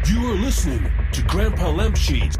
You are listening to Grandpa Lampshade.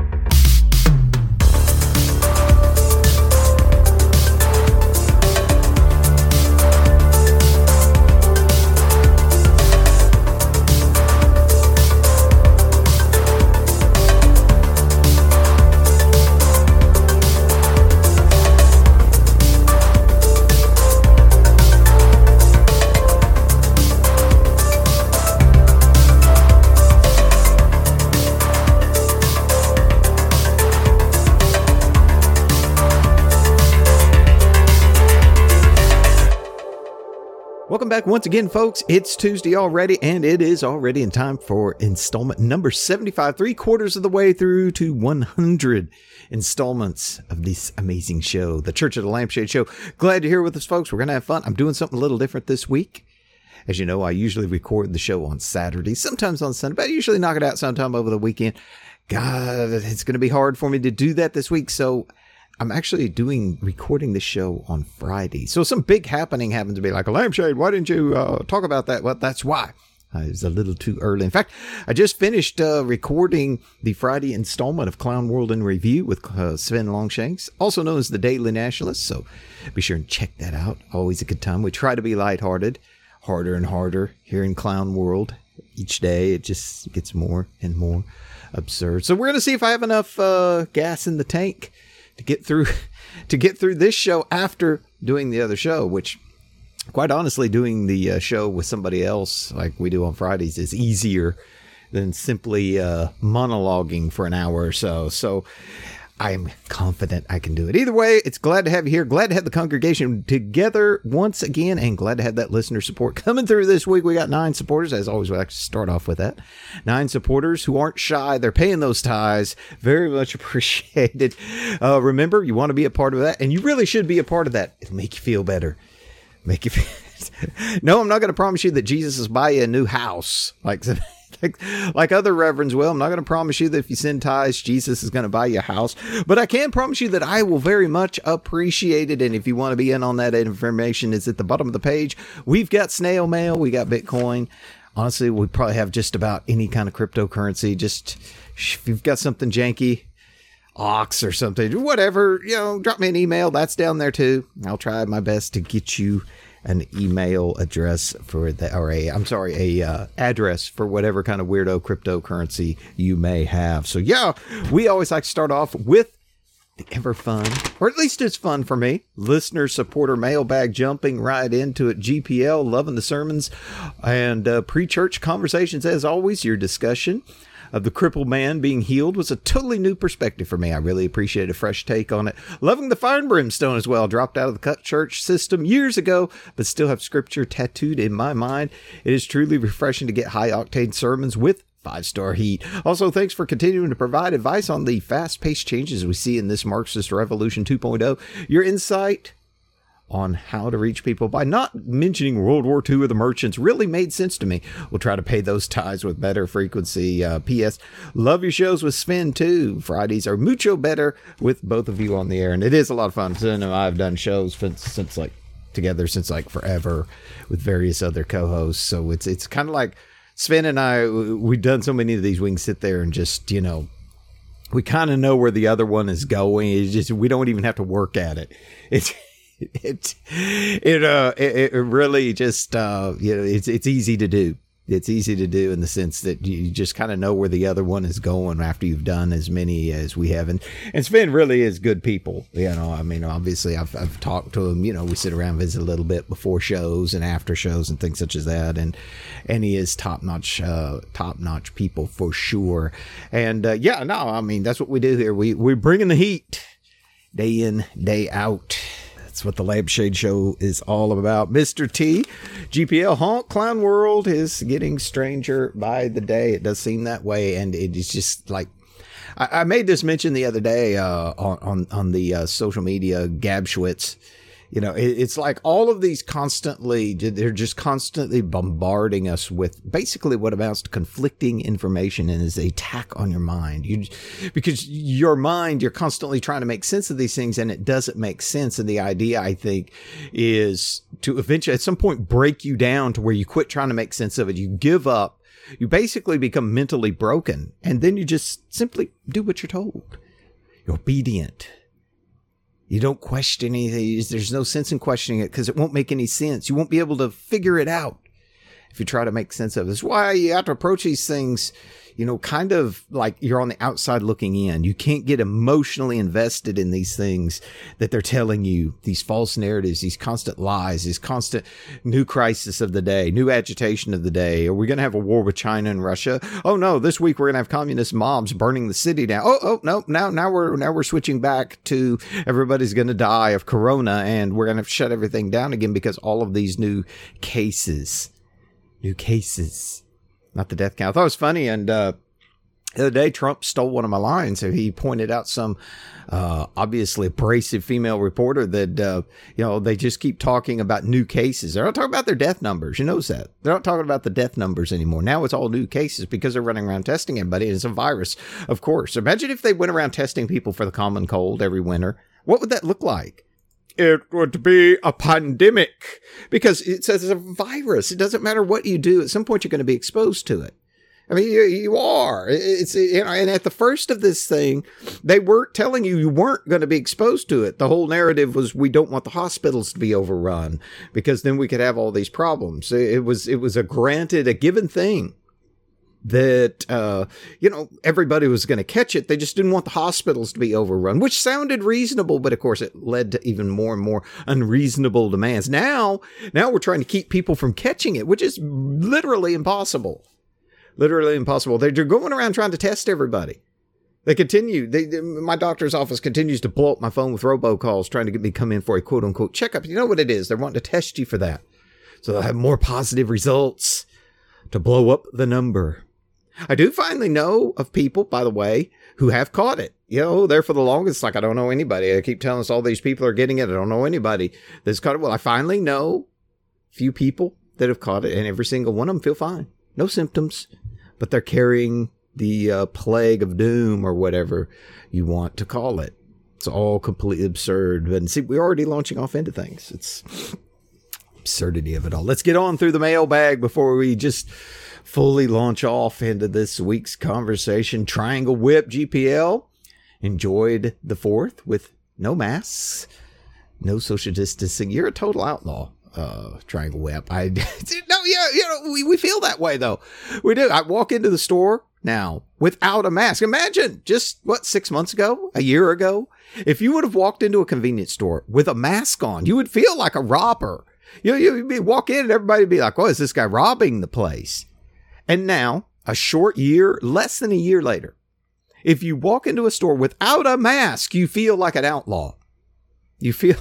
Welcome back once again, folks. It's Tuesday already, and it is already in time for installment number 75, 3/4 of the way through to 100 installments of this amazing show, the Church of the Lampshade Show. Glad you're here with us, folks. We're going to have fun. I'm doing something a little different this week. As you know, I usually record the show on Saturday, sometimes on Sunday, but I usually knock it out sometime over the weekend. God, it's going to be hard for me to do that this week, so I'm actually recording the show on Friday. So some big happening happened to be like, Lampshade, why didn't you talk about that? Well, that's why. It was a little too early. In fact, I just finished recording the Friday installment of Clown World in Review with Sven Longshanks, also known as the Daily Nationalist. So be sure and check that out. Always a good time. We try to be lighthearted, harder and harder here in Clown World. Each day it just gets more and more absurd. So we're going to see if I have enough gas in the tank to get through this show after doing the other show, which quite honestly, doing the show with somebody else like we do on Fridays is easier than simply monologuing for an hour or so. So I'm confident I can do it. Either way, it's glad to have you here. Glad to have the congregation together once again, and glad to have that listener support coming through this week. We got 9 supporters. As always, we like to start off with that. 9 supporters who aren't shy. They're paying those tithes. Very much appreciated. Remember, you want to be a part of that, and you really should be a part of that. It'll make you feel better. Make you feel... No, I'm not going to promise you that Jesus is buy you a new house. Like other reverends will. I'm not going to promise you that if you send tithes, Jesus is going to buy you a house. But I can promise you that I will very much appreciate it. And if you want to be in on that information, it's at the bottom of the page. We've got snail mail. We got Bitcoin. Honestly, we probably have just about any kind of cryptocurrency. Just if you've got something janky, Ox or something, whatever, drop me an email. That's down there too. I'll try my best to get you an email address for a address for whatever kind of weirdo cryptocurrency you may have. So yeah, we always like to start off with the ever fun, or at least it's fun for me, listener supporter mailbag, jumping right into it. GPL, loving the sermons and pre-church conversations. As always, your discussion of the crippled man being healed was a totally new perspective for me. I really appreciate a fresh take on it. Loving the fire and brimstone as well. Dropped out of the cut church system years ago, but still have scripture tattooed in my mind. It is truly refreshing to get high octane sermons with 5-star heat. Also, thanks for continuing to provide advice on the fast-paced changes we see in this Marxist Revolution 2.0. Your insight on how to reach people by not mentioning World War II or the merchants really made sense to me. We'll try to pay those ties with better frequency. P.S. Love your shows with Sven too. Fridays are mucho better with both of you on the air, and it is a lot of fun. Sven and I have done shows since forever with various other co-hosts. So it's kind of like Sven and I, we've done so many of these, we can sit there and just, we kind of know where the other one is going. It's just, we don't even have to work at it. It really just, it's easy to do. It's easy to do in the sense that you just kind of know where the other one is going after you've done as many as we have. And Sven really is good people. Obviously I've talked to him, we sit around, visit a little bit before shows and after shows and things such as that. And he is top notch people for sure. And, that's what we do here. We're bringing the heat day in, day out. That's what the Lampshade Show is all about. Mr. T, GPL Honk, Clown World is getting stranger by the day. It does seem that way. And it is just like, I made this mention the other day on the social media Gabschwitz. It's like all of these they're just constantly bombarding us with basically what amounts to conflicting information and is an attack on your mind. Because your mind, you're constantly trying to make sense of these things and it doesn't make sense. And the idea, I think, is to eventually at some point break you down to where you quit trying to make sense of it. You give up you basically become mentally broken. And then you just simply do what you're told. You're obedient. You don't question anything. There's no sense in questioning it because it won't make any sense. You won't be able to figure it out if you try to make sense of it. That's why you have to approach these things, kind of like you're on the outside looking in. You can't get emotionally invested in these things that they're telling you, these false narratives, these constant lies, these constant new crisis of the day, new agitation of the day. Are we going to have a war with China and Russia? Oh no, this week we're going to have communist mobs burning the city down. Oh no, now we're switching back to everybody's going to die of corona and we're going to shut everything down again because all of these new cases. Not the death count. I thought it was funny. And the other day, Trump stole one of my lines. So he pointed out some obviously abrasive female reporter that, they just keep talking about new cases. They're not talking about their death numbers. You notice that. They're not talking about the death numbers anymore. Now it's all new cases because they're running around testing everybody. And it's a virus, of course. Imagine if they went around testing people for the common cold every winter. What would that look like? It would be a pandemic because it says it's a virus. It doesn't matter what you do. At some point, you're going to be exposed to it. I mean, you are. And at the first of this thing, they weren't telling you weren't going to be exposed to it. The whole narrative was we don't want the hospitals to be overrun because then we could have all these problems. It was a given thing that, everybody was going to catch it. They just didn't want the hospitals to be overrun, which sounded reasonable. But of course, it led to even more and more unreasonable demands. Now we're trying to keep people from catching it, which is literally impossible. Literally impossible. They're going around trying to test everybody. They continue. My doctor's office continues to blow up my phone with robocalls trying to get me to come in for a quote unquote checkup. You know what it is? They're wanting to test you for that. So they'll have more positive results to blow up the number. I do finally know of people, by the way, who have caught it. There for the longest, like I don't know anybody. I keep telling us all these people are getting it. I don't know anybody that's caught it. Well, I finally know a few people that have caught it, and every single one of them feel fine. No symptoms, but they're carrying the plague of doom or whatever you want to call it. It's all completely absurd. And see, we're already launching off into things. It's absurdity of it all. Let's get on through the mailbag before we just fully launch off into this week's conversation. Triangle Whip GPL enjoyed the 4th with no masks, no social distancing. You're a total outlaw, Triangle Whip. We feel that way though. We do. I walk into the store now without a mask. Imagine just 6 months ago, a year ago, if you would have walked into a convenience store with a mask on, you would feel like a robber. You'd walk in and everybody would be like, "Oh, is this guy robbing the place?" And now, less than a year later, if you walk into a store without a mask, you feel like an outlaw. You feel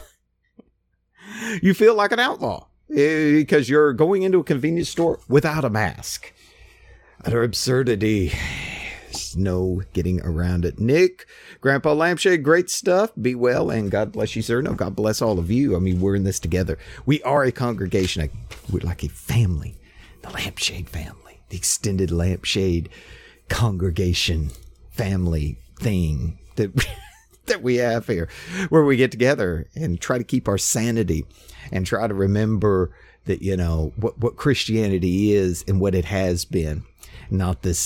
like an outlaw because you're going into a convenience store without a mask. Utter absurdity. There's no getting around it. Nick, Grandpa Lampshade, great stuff. Be well, and God bless you, sir. No, God bless all of you. I mean, we're in this together. We are a congregation. We're like a family, the Lampshade family. The extended Lampshade congregation family thing that we have here, where we get together and try to keep our sanity and try to remember that, what Christianity is and what it has been, not this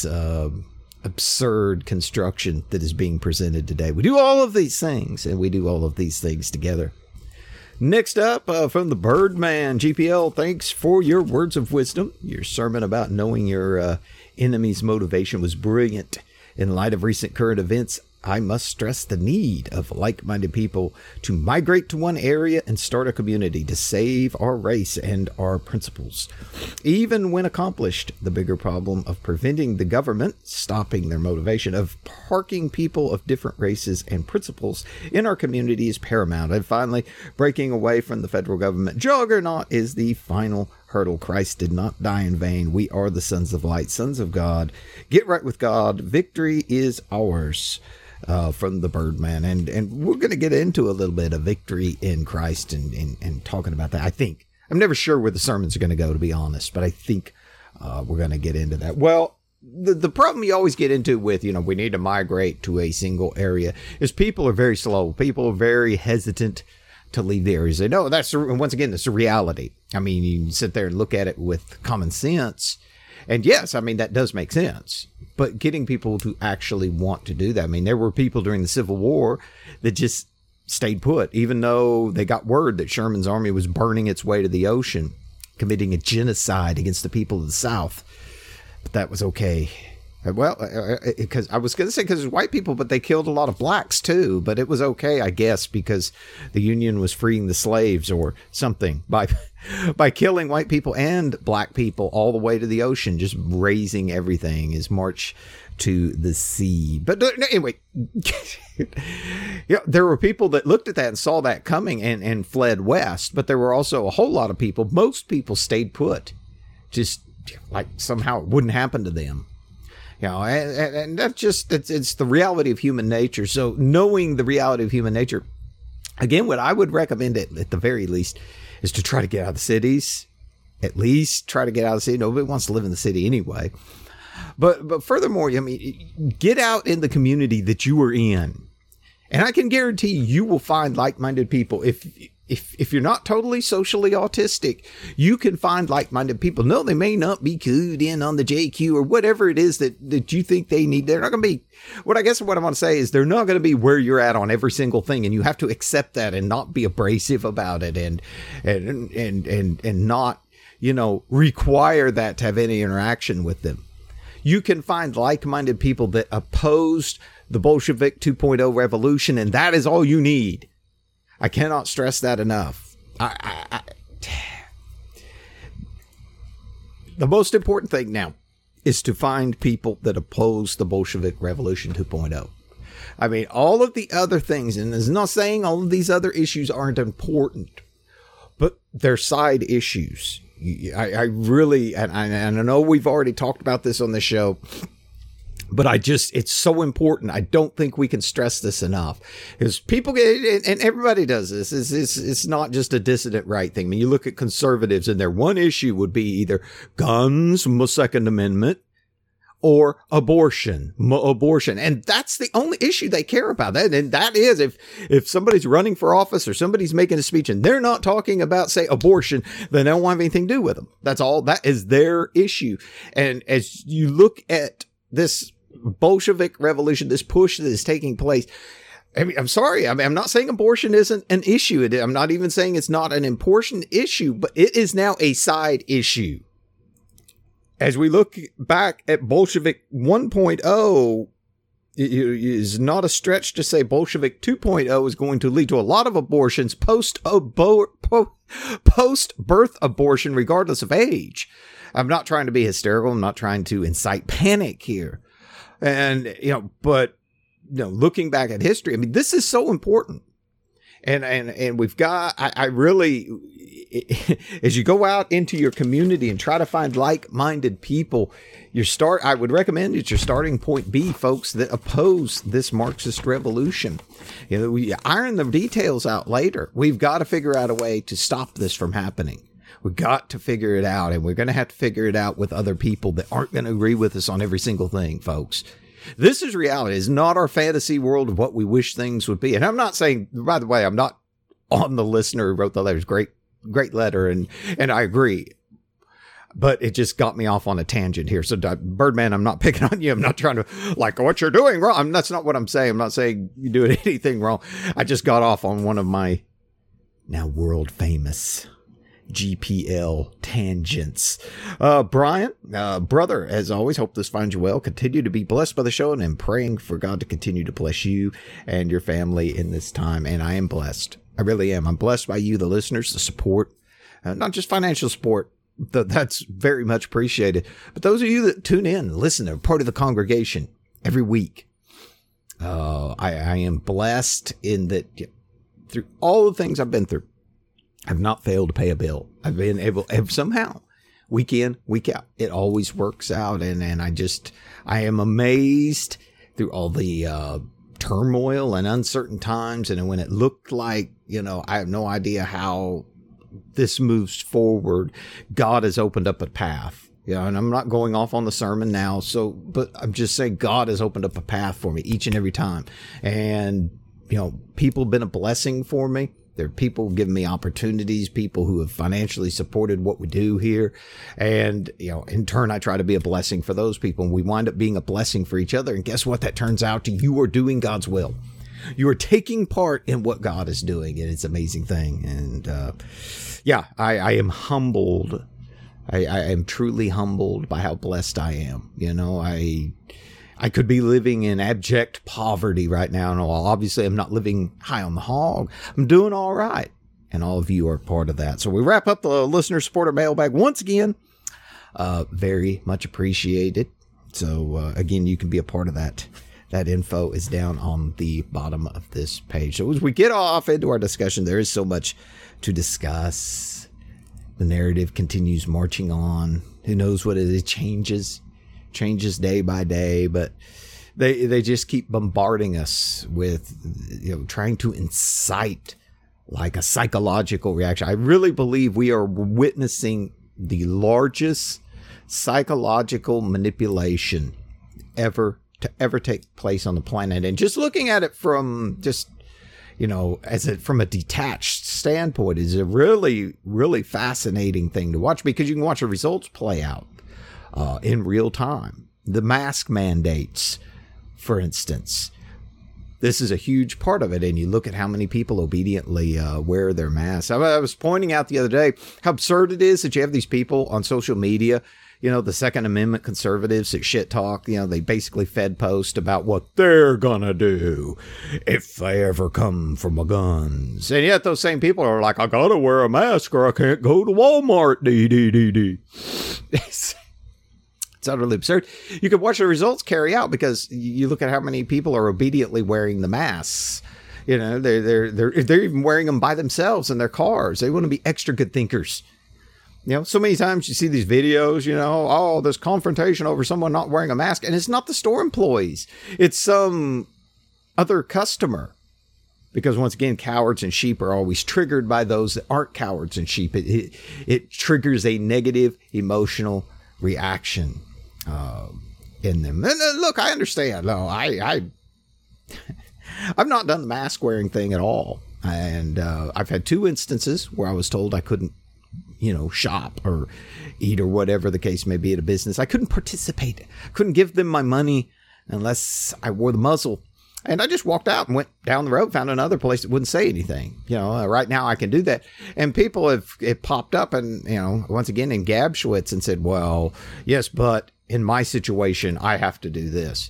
absurd construction that is being presented today. We do all of these things, and we do all of these things together. Next up, from the Birdman GPL, thanks for your words of wisdom. Your sermon about knowing your enemy's motivation was brilliant. In light of recent current events, I must stress the need of like-minded people to migrate to one area and start a community to save our race and our principles. Even when accomplished, the bigger problem of preventing the government, stopping their motivation, of parking people of different races and principles in our community is paramount. And finally, breaking away from the federal government juggernaut is the final hurdle. Christ did not die in vain. We are the sons of light, sons of God. Get right with God. Victory is ours. From the Birdman. And we're going to get into a little bit of victory in Christ and talking about that. I think, I'm never sure where the sermons are going to go, to be honest, but I think we're going to get into that. Well, the problem you always get into with, we need to migrate to a single area is people are very slow. People are very hesitant to leave the areas. They know that's, once again, that's a reality. I mean, you can sit there and look at it with common sense And yes, I mean, that does make sense. But getting people to actually want to do that. I mean, there were people during the Civil War that just stayed put, even though they got word that Sherman's army was burning its way to the ocean, committing a genocide against the people of the South. But that was okay. Well, because I was going to say because it was white people, but they killed a lot of blacks too. But it was okay, I guess, because the Union was freeing the slaves or something by killing white people and black people all the way to the ocean, just raising everything is march to the sea. But anyway, yeah, there were people that looked at that and saw that coming and fled west. But there were also a whole lot of people. Most people stayed put, just like somehow it wouldn't happen to them. You know, and that's just, it's the reality of human nature. So knowing the reality of human nature, again, what I would recommend at the very least is to try to get out of the cities. At least try to get out of the city. Nobody wants to live in the city anyway. But furthermore, I mean, get out in the community that you are in. And I can guarantee you will find like-minded people. If you're not totally socially autistic, you can find like-minded people. No, they may not be clued in on the JQ or whatever it is that you think they need. They're not going to be, what I want to say is they're not going to be where you're at on every single thing. And you have to accept that and not be abrasive about it and not, you know, require that to have any interaction with them. You can find like-minded people that opposed the Bolshevik 2.0 revolution, and that is all you need. I cannot stress that enough. The most important thing now is to find people that oppose the Bolshevik Revolution 2.0. I mean, all of the other things, and it's not saying all of these other issues aren't important, but they're side issues. I really, and I know we've already talked about this on the show, but it's so important. I don't think we can stress this enough because people get, and everybody does this. It's not just a dissident right thing. I mean, you look at conservatives and their one issue would be either guns, Second Amendment, or abortion. And that's the only issue they care about. And that is if somebody's running for office or somebody's making a speech and they're not talking about, say, abortion, then they don't have anything to do with them. That's all. That is their issue. And as you look at this Bolshevik revolution, this push that is taking place, I mean, I'm sorry. I mean, I'm not saying abortion isn't an issue. I'm not even saying it's not an important issue, but it is now a side issue. As we look back at Bolshevik 1.0, it is not a stretch to say Bolshevik 2.0 is going to lead to a lot of abortions post-birth abortion, regardless of age. I'm not trying to be hysterical. I'm not trying to incite panic here. And, but, looking back at history, I mean, this is so important. And we've got, I really, as you go out into your community and try to find like-minded people, I would recommend that your starting point be folks that oppose this Marxist revolution. We iron the details out later. We've got to figure out a way to stop this from happening. We've got to figure it out, and we're going to have to figure it out with other people that aren't going to agree with us on every single thing, folks. This is reality. It's not our fantasy world of what we wish things would be. And I'm not saying, by the way, I'm not on the listener who wrote the letters. Great letter. And I agree. But it just got me off on a tangent here. So Birdman, I'm not picking on you. I'm not trying to what you're doing wrong. That's not what I'm saying. I'm not saying you're doing anything wrong. I just got off on one of my now world famous GPL tangents. Brian, brother, as always, hope this finds you well. Continue to be blessed by the show, and I'm praying for God to continue to bless you and your family in this time. And I am blessed. I really am. I'm blessed by you, the listeners, the support, not just financial support. That's very much appreciated. But those of you that tune in, listen, are part of the congregation every week. I am blessed in that through all the things I've been through, I've not failed to pay a bill. I've been able somehow, week in, week out. It always works out. And I am amazed through all the turmoil and uncertain times. And when it looked like, I have no idea how this moves forward, God has opened up a path. And I'm not going off on the sermon now. But I'm just saying God has opened up a path for me each and every time. And, people have been a blessing for me. There are people giving me opportunities, people who have financially supported what we do here. And, in turn, I try to be a blessing for those people. And we wind up being a blessing for each other. And guess what? That turns out to you are doing God's will. You are taking part in what God is doing. And it's an amazing thing. And, I am humbled. I am truly humbled by how blessed I am. I could be living in abject poverty right now. And obviously I'm not living high on the hog. I'm doing all right. And all of you are part of that. So we wrap up the listener supporter mailbag once again. Very much appreciated. So again, you can be a part of that. That info is down on the bottom of this page. So as we get off into our discussion, there is so much to discuss. The narrative continues marching on. Who knows what it is? Changes day by day, but they just keep bombarding us with, trying to incite like a psychological reaction. I really believe we are witnessing the largest psychological manipulation ever take place on the planet. And just looking at it from from a detached standpoint is a really, really fascinating thing to watch, because you can watch the results play out in real time. The mask mandates, for instance, this is a huge part of it. And you look at how many people obediently wear their masks. I was pointing out the other day how absurd it is that you have these people on social media, the Second Amendment conservatives that shit talk, they basically fed post about what they're gonna do if they ever come for my guns. And yet those same people are like, I gotta wear a mask or I can't go to Walmart. It's utterly absurd. You can watch the results carry out, because you look at how many people are obediently wearing the masks. They're even wearing them by themselves in their cars. They want to be extra good thinkers. So many times you see these videos, this confrontation over someone not wearing a mask. And it's not the store employees. It's some other customer. Because once again, cowards and sheep are always triggered by those that aren't cowards and sheep. It triggers a negative emotional reaction in them. And look, I understand. No, I've not done the mask wearing thing at all. And I've had 2 instances where I was told I couldn't, shop or eat or whatever the case may be at a business. I couldn't participate. I couldn't give them my money unless I wore the muzzle. And I just walked out and went down the road, found another place that wouldn't say anything. Right now I can do that. And people have popped up and, once again in Gabschwitz and said, well, yes, but in my situation, I have to do this.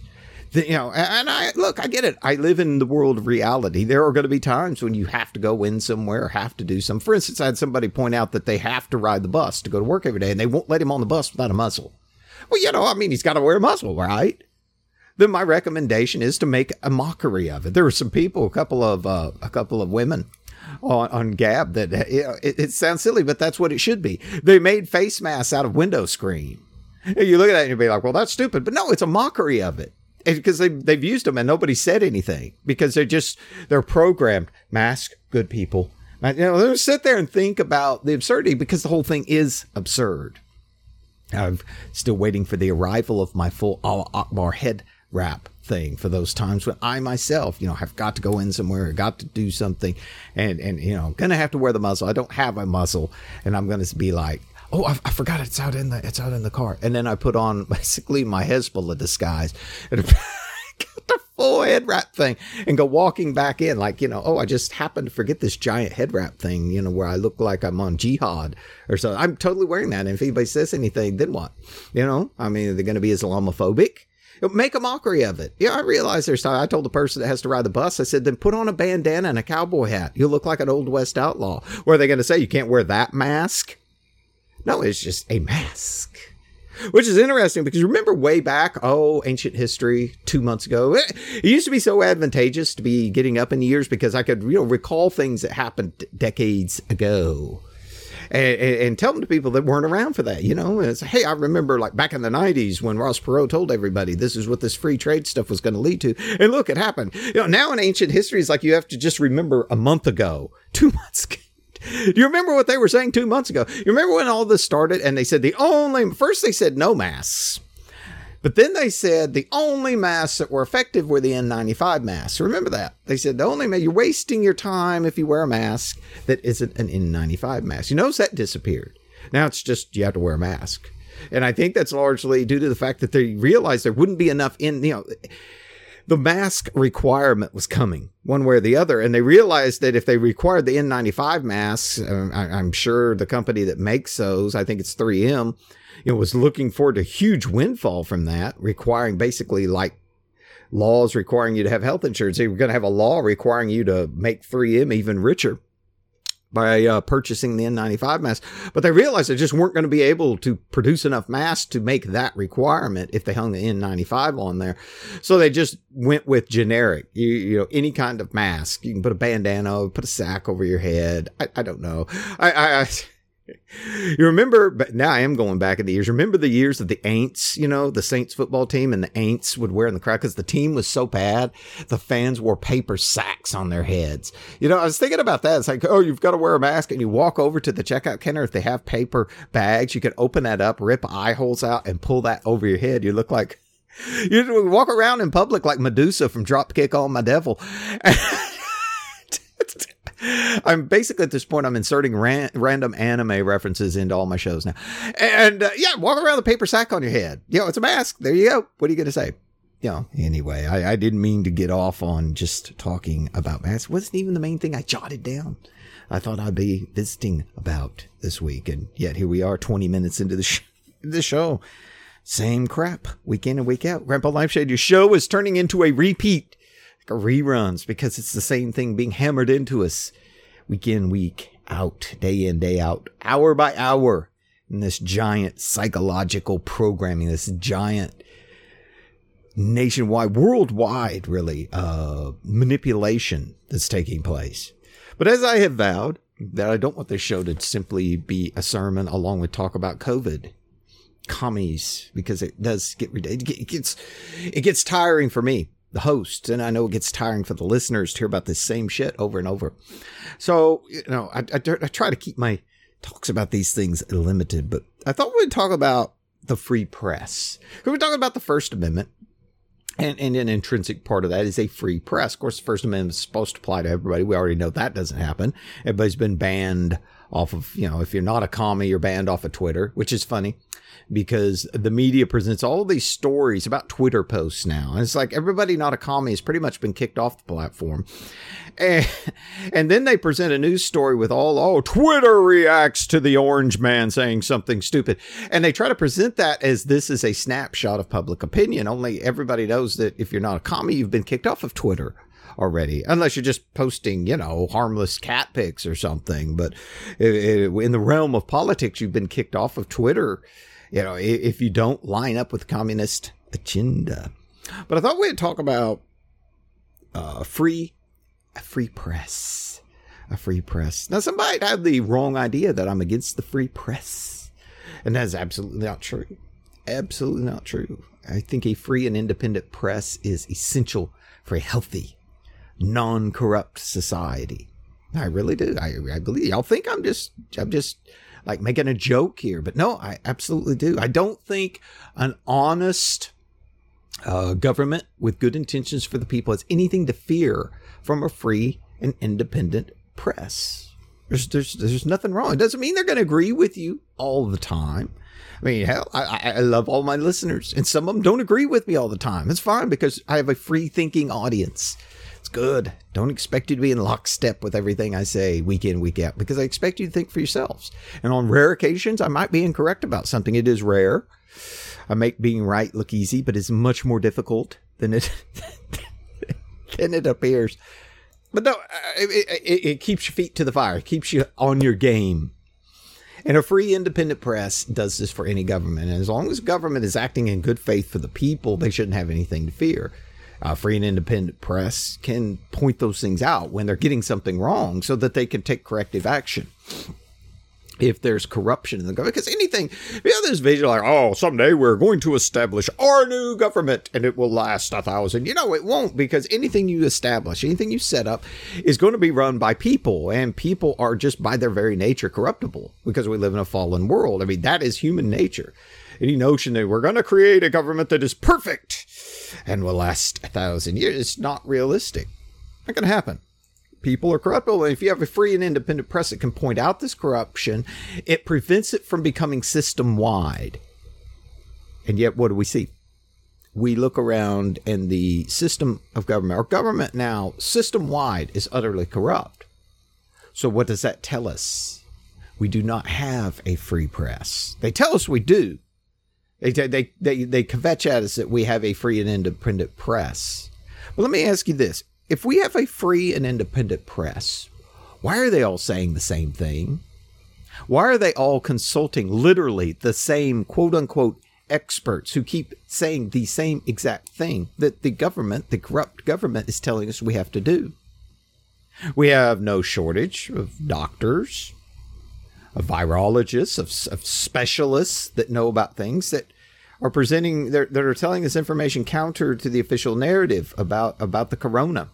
And I get it. I live in the world of reality. There are going to be times when you have to go in somewhere or have to do something. For instance, I had somebody point out that they have to ride the bus to go to work every day, and they won't let him on the bus without a muzzle. Well, he's got to wear a muzzle, right? Then my recommendation is to make a mockery of it. There were some people, a couple of women on Gab that it sounds silly, but that's what it should be. They made face masks out of window screen. You look at that and you'll be like, well, that's stupid. But no, it's a mockery of it. Because they've used them and nobody said anything, because they're programmed. Mask, good people. They'll sit there and think about the absurdity, because the whole thing is absurd. I'm still waiting for the arrival of my full Allah Akbar head wrap thing for those times when I myself, have got to go in somewhere, got to do something, and going to have to wear the muzzle. I don't have a muzzle, and I'm going to be like, oh, I forgot it's out in the car. And then I put on basically my Hezbollah disguise and got the full head wrap thing and go walking back in like, I just happened to forget this giant head wrap thing, where I look like I'm on jihad or something. I'm totally wearing that. And if anybody says anything, then what? Are they going to be Islamophobic? Make a mockery of it. I realize there's time. I told the person that has to ride the bus, I said, then put on a bandana and a cowboy hat. You'll look like an Old West outlaw. Or are they going to say you can't wear that mask? No, it's just a mask. Which is interesting, because remember way back, ancient history, 2 months ago, it used to be so advantageous to be getting up in years, because I could recall things that happened decades ago. And tell them to people that weren't around for that, It's, hey, I remember like back in the 90s when Ross Perot told everybody this is what this free trade stuff was going to lead to. And look, it happened. Now in ancient history, it's like you have to just remember a month ago, 2 months ago. Do you remember what they were saying 2 months ago? You remember when all this started and they said first they said no masks. But then they said the only masks that were effective were the N95 masks. Remember that. They said you're wasting your time if you wear a mask that isn't an N95 mask. You notice that disappeared. Now it's just you have to wear a mask. And I think that's largely due to the fact that they realized there wouldn't be enough the mask requirement was coming one way or the other. And they realized that if they required the N95 masks, I'm sure the company that makes those, I think it's 3M, was looking forward to a huge windfall from that, requiring basically like laws requiring you to have health insurance. They were going to have a law requiring you to make 3M even richer by purchasing the N95 mask. But they realized they just weren't going to be able to produce enough masks to make that requirement if they hung the N95 on there. So they just went with generic, any kind of mask. You can put a bandana, put a sack over your head. I don't know. You remember, but now I am going back in the years. Remember the years of the Aints, the Saints football team, and the Aints would wear in the crowd because the team was so bad. The fans wore paper sacks on their heads. I was thinking about that. It's like, oh, you've got to wear a mask, and you walk over to the checkout counter. If they have paper bags, you can open that up, rip eye holes out, and pull that over your head. You look like you walk around in public like Medusa from Dropkick on My Devil. I'm basically at this point, I'm inserting random anime references into all my shows now. And walk around with a paper sack on your head. It's a mask. There you go. What are you going to say? Anyway, I didn't mean to get off on just talking about masks. It wasn't even the main thing I jotted down. I thought I'd be visiting about this week. And yet here we are 20 minutes into the show. Same crap week in and week out. Grandpa Lampshade, your show is turning into a repeat. Reruns, because it's the same thing being hammered into us week in, week out, day in, day out, hour by hour in this giant psychological programming, this giant nationwide, worldwide, really, manipulation that's taking place. But as I have vowed, that I don't want this show to simply be a sermon along with talk about COVID commies, because it does it gets tiring for me, the host, and I know it gets tiring for the listeners to hear about the same shit over and over. So, I try to keep my talks about these things limited, but I thought we'd talk about the free press. We're talking about the First Amendment, and an intrinsic part of that is a free press. Of course, the First Amendment is supposed to apply to everybody. We already know that doesn't happen. Everybody's been banned off of, if you're not a commie, you're banned off of Twitter, which is funny, because the media presents all of these stories about Twitter posts now. And it's like everybody not a commie has pretty much been kicked off the platform. And then they present a news story with Twitter reacts to the orange man saying something stupid. And they try to present that as this is a snapshot of public opinion. Only everybody knows that if you're not a commie, you've been kicked off of Twitter already, unless you're just posting, harmless cat pics or something. But in the realm of politics, you've been kicked off of Twitter, if you don't line up with the communist agenda. But I thought we'd talk about a free press. Now, somebody had the wrong idea that I'm against the free press, and that's absolutely not true. Absolutely not true. I think a free and independent press is essential for a healthy, non-corrupt society. I really do. I believe y'all think I'm just like making a joke here, but no, I absolutely do. I don't think an honest government with good intentions for the people has anything to fear from a free and independent press. There's nothing wrong. It doesn't mean they're going to agree with you all the time. I mean, hell, I love all my listeners, and some of them don't agree with me all the time. It's fine, because I have a free thinking audience. It's good. Don't expect you to be in lockstep with everything I say week in, week out, because I expect you to think for yourselves. And on rare occasions, I might be incorrect about something. It is rare. I make being right look easy, but it's much more difficult than it appears. But no, it keeps your feet to the fire. It keeps you on your game. And a free independent press does this for any government. And as long as government is acting in good faith for the people, they shouldn't have anything to fear. Free and independent press can point those things out when they're getting something wrong so that they can take corrective action if there's corruption in the government. Because anything, this vision like, someday we're going to establish our new government and it will last 1,000. It won't, because anything you establish, anything you set up is going to be run by people, and people are just by their very nature corruptible because we live in a fallen world. I mean, that is human nature. any notion that we're going to create a government that is perfect and will last 1,000 years. It's not realistic. Not going to happen. People are corruptible. If you have a free and independent press that can point out this corruption, it prevents it from becoming system-wide. And yet, what do we see? We look around and the system of government, our government now, system-wide, is utterly corrupt. So what does that tell us? We do not have a free press. They tell us we do. They kvetch at us that we have a free and independent press. But let me ask you this. If we have a free and independent press, why are they all saying the same thing? Why are they all consulting literally the same quote-unquote experts who keep saying the same exact thing that the government, the corrupt government, is telling us we have to do? We have no shortage of doctors, of virologists, of specialists that know about things that are presenting, that are telling us information counter to the official narrative about the corona.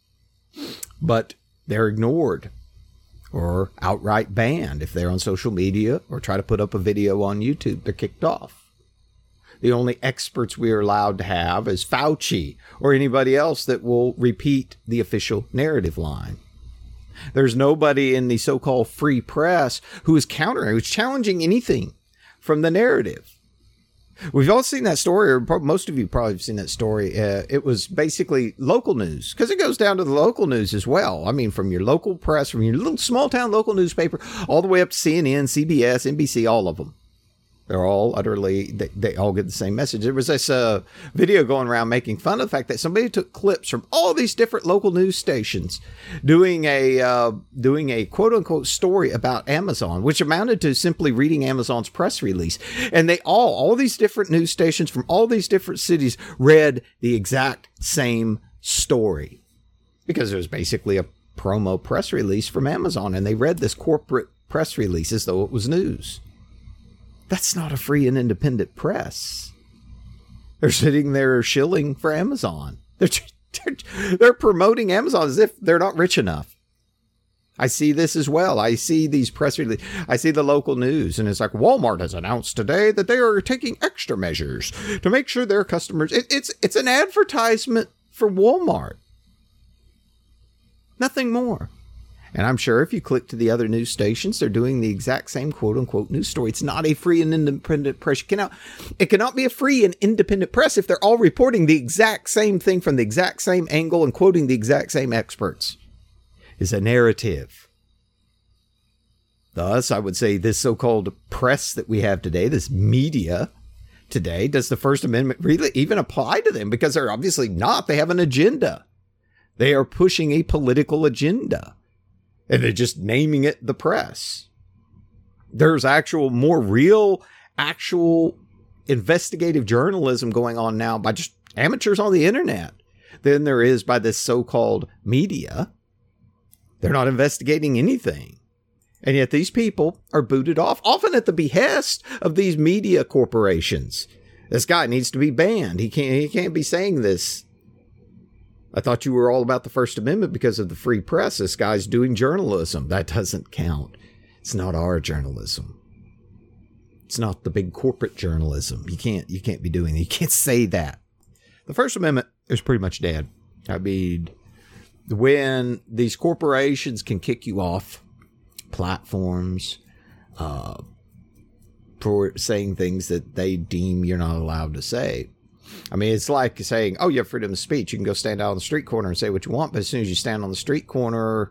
But they're ignored or outright banned. If they're on social media or try to put up a video on YouTube, they're kicked off. The only experts we are allowed to have is Fauci or anybody else that will repeat the official narrative line. There's nobody in the so-called free press who is countering, who's challenging anything from the narrative. We've all seen that story, or most of you probably have seen that story. It was basically local news, because it goes down to the local news as well. I mean, from your local press, from your little small town local newspaper, all the way up to CNN, CBS, NBC, all of them. They're all utterly, they all get the same message. There was this video going around making fun of the fact that somebody took clips from all these different local news stations doing a quote unquote story about Amazon, which amounted to simply reading Amazon's press release. And they all these different news stations from all these different cities read the exact same story because it was basically a promo press release from Amazon. And they read this corporate press release as though it was news. That's not a free and independent press. They're sitting there shilling for Amazon. They're promoting Amazon as if they're not rich enough. I see this as well. I see these press releases. I see the local news, and it's like Walmart has announced today that they are taking extra measures to make sure their customers. It's an advertisement for Walmart. Nothing more. And I'm sure if you click to the other news stations, they're doing the exact same quote-unquote news story. It's not a free and independent press. It cannot be a free and independent press if they're all reporting the exact same thing from the exact same angle and quoting the exact same experts. It's a narrative. Thus, I would say this so-called press that we have today, this media today, does the First Amendment really even apply to them? Because they're obviously not. They have an agenda. They are pushing a political agenda. And they're just naming it the press. There's more real investigative journalism going on now by just amateurs on the internet than there is by this so-called media. They're not investigating anything. And yet these people are booted off, often at the behest of these media corporations. This guy needs to be banned. He can't be saying this. I thought you were all about the First Amendment because of the free press. This guy's doing journalism. That doesn't count. It's not our journalism. It's not the big corporate journalism. You can't be doing it. You can't say that. The First Amendment is pretty much dead. I mean, when these corporations can kick you off platforms for saying things that they deem you're not allowed to say. I mean, it's like saying, oh, you have freedom of speech. You can go stand out on the street corner and say what you want. But as soon as you stand on the street corner,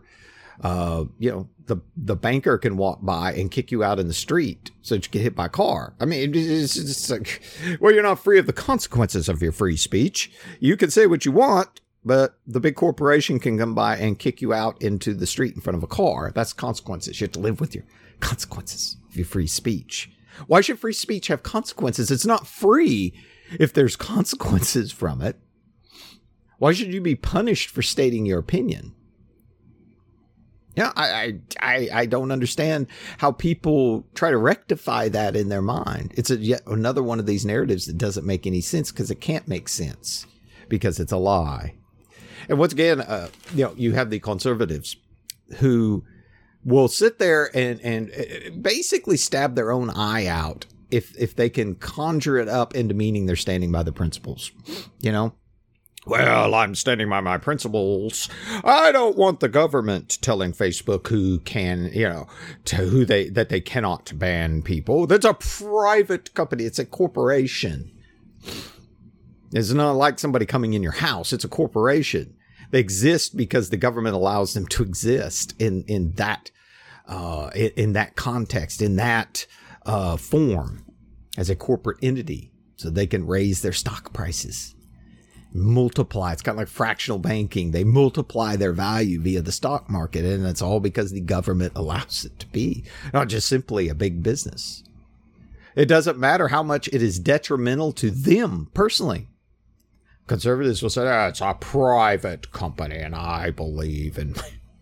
the banker can walk by and kick you out in the street so that you get hit by a car. I mean, it's like, well, you're not free of the consequences of your free speech. You can say what you want, but the big corporation can come by and kick you out into the street in front of a car. That's consequences. You have to live with your consequences of your free speech. Why should free speech have consequences? It's not free if there's consequences from it. Why should you be punished for stating your opinion? Yeah, I don't understand how people try to rectify that in their mind. It's yet another one of these narratives that doesn't make any sense because it can't make sense because it's a lie. And once again, you have the conservatives who will sit there and basically stab their own eye out if they can conjure it up into meaning they're standing by the principles, you know? Well, I'm standing by my principles. I don't want the government telling Facebook who can, that they cannot ban people. That's a private company. It's a corporation. It's not like somebody coming in your house. It's a corporation. They exist because the government allows them to exist in that context, in that form, as a corporate entity, so they can raise their stock prices. Multiply. It's kind of like fractional banking. They multiply their value via the stock market, and that's all because the government allows it to be, not just simply a big business. It doesn't matter how much it is detrimental to them personally. Conservatives will say, it's a private company, and I believe in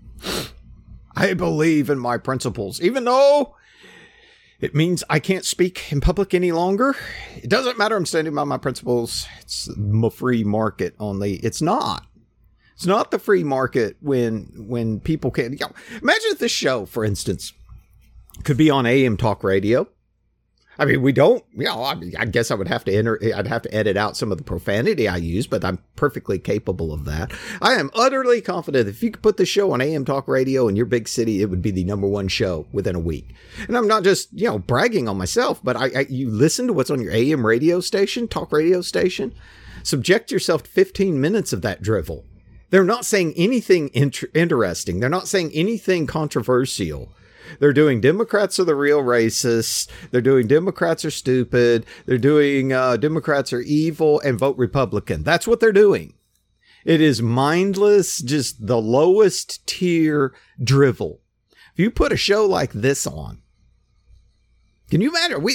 my principles, even though it means I can't speak in public any longer. It doesn't matter. I'm standing by my principles. It's a free market only. It's not. It's not the free market when people can't. Imagine if this show, for instance, could be on AM talk radio. I mean, we don't, I guess I would have to I'd have to edit out some of the profanity I use, but I'm perfectly capable of that. I am utterly confident if you could put the show on AM talk radio in your big city, it would be the #1 show within a week. And I'm not just, bragging on myself, but you listen to what's on your AM radio station, talk radio station, subject yourself to 15 minutes of that drivel. They're not saying anything interesting. They're not saying anything controversial. They're doing Democrats are the real racists. They're doing Democrats are stupid. They're doing Democrats are evil and vote Republican. That's what they're doing. It is mindless, just the lowest tier drivel. If you put a show like this on, can you imagine?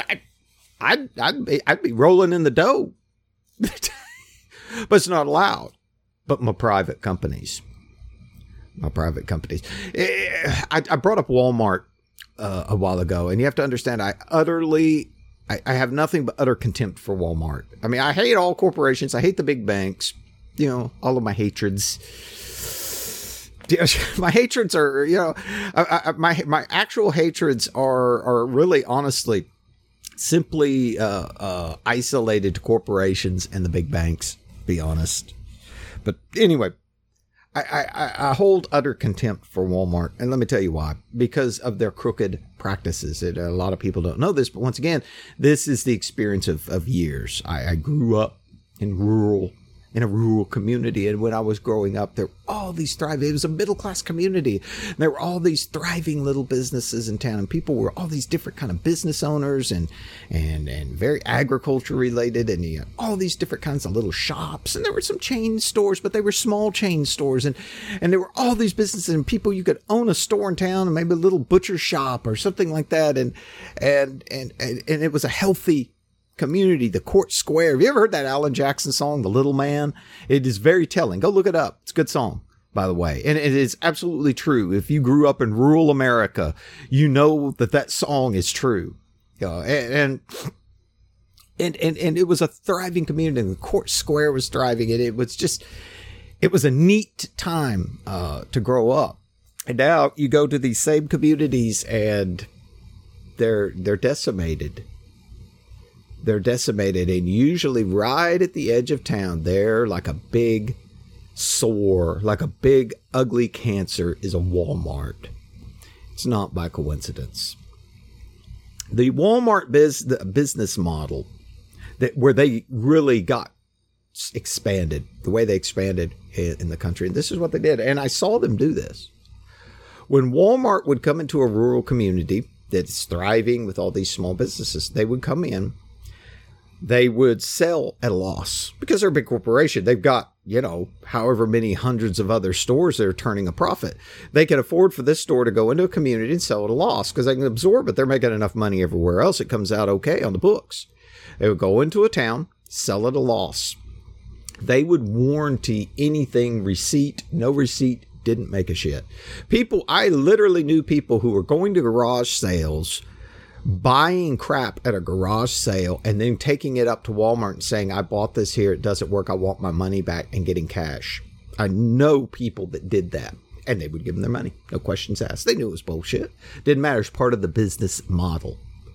I'd be rolling in the dough, but it's not allowed. But my private companies. I brought up Walmart a while ago, and you have to understand, I have nothing but utter contempt for Walmart. I mean, I hate all corporations. I hate the big banks, all of my hatreds. My hatreds are, my actual hatreds are really, honestly, simply isolated to corporations and the big banks, to be honest. But anyway, I hold utter contempt for Walmart, and let me tell you why. Because of their crooked practices. A lot of people don't know this, but once again, this is the experience of years. I grew up in a rural community, and when I was growing up, there were all these thriving. It was a middle class community. And there were all these thriving little businesses in town, and people were all these different kind of business owners and very agriculture related, and all these different kinds of little shops. And there were some chain stores, but they were small chain stores, and there were all these businesses and people. You could own a store in town, and maybe a little butcher shop or something like that, and it was a healthy community. The Court Square. Have you ever heard that Alan Jackson song, The Little Man? It is very telling. Go look it up. It's a good song, by the way. And it is absolutely true. If you grew up in rural America, you know that song is true. And it was a thriving community. And the Court Square was thriving. And it was a neat time to grow up. And now you go to these same communities and they're decimated. They're decimated, and usually right at the edge of town, there, like a big sore, like a big ugly cancer, is a Walmart. It's not by coincidence. The Walmart business model, where they really got expanded, the way they expanded in the country, and this is what they did, and I saw them do this. When Walmart would come into a rural community that's thriving with all these small businesses, they would come in. They would sell at a loss because they're a big corporation. They've got, however many hundreds of other stores that are turning a profit. They can afford for this store to go into a community and sell at a loss because they can absorb it. They're making enough money everywhere else. It comes out okay on the books. They would go into a town, sell at a loss. They would warranty anything receipt, no receipt, didn't make a shit. I literally knew people who were going to garage sales, buying crap at a garage sale, and then taking it up to Walmart and saying, I bought this here, it doesn't work, I want my money back, and getting cash. I know people that did that, and they would give them their money. No questions asked. They knew it was bullshit. Didn't matter. It's part of the business model.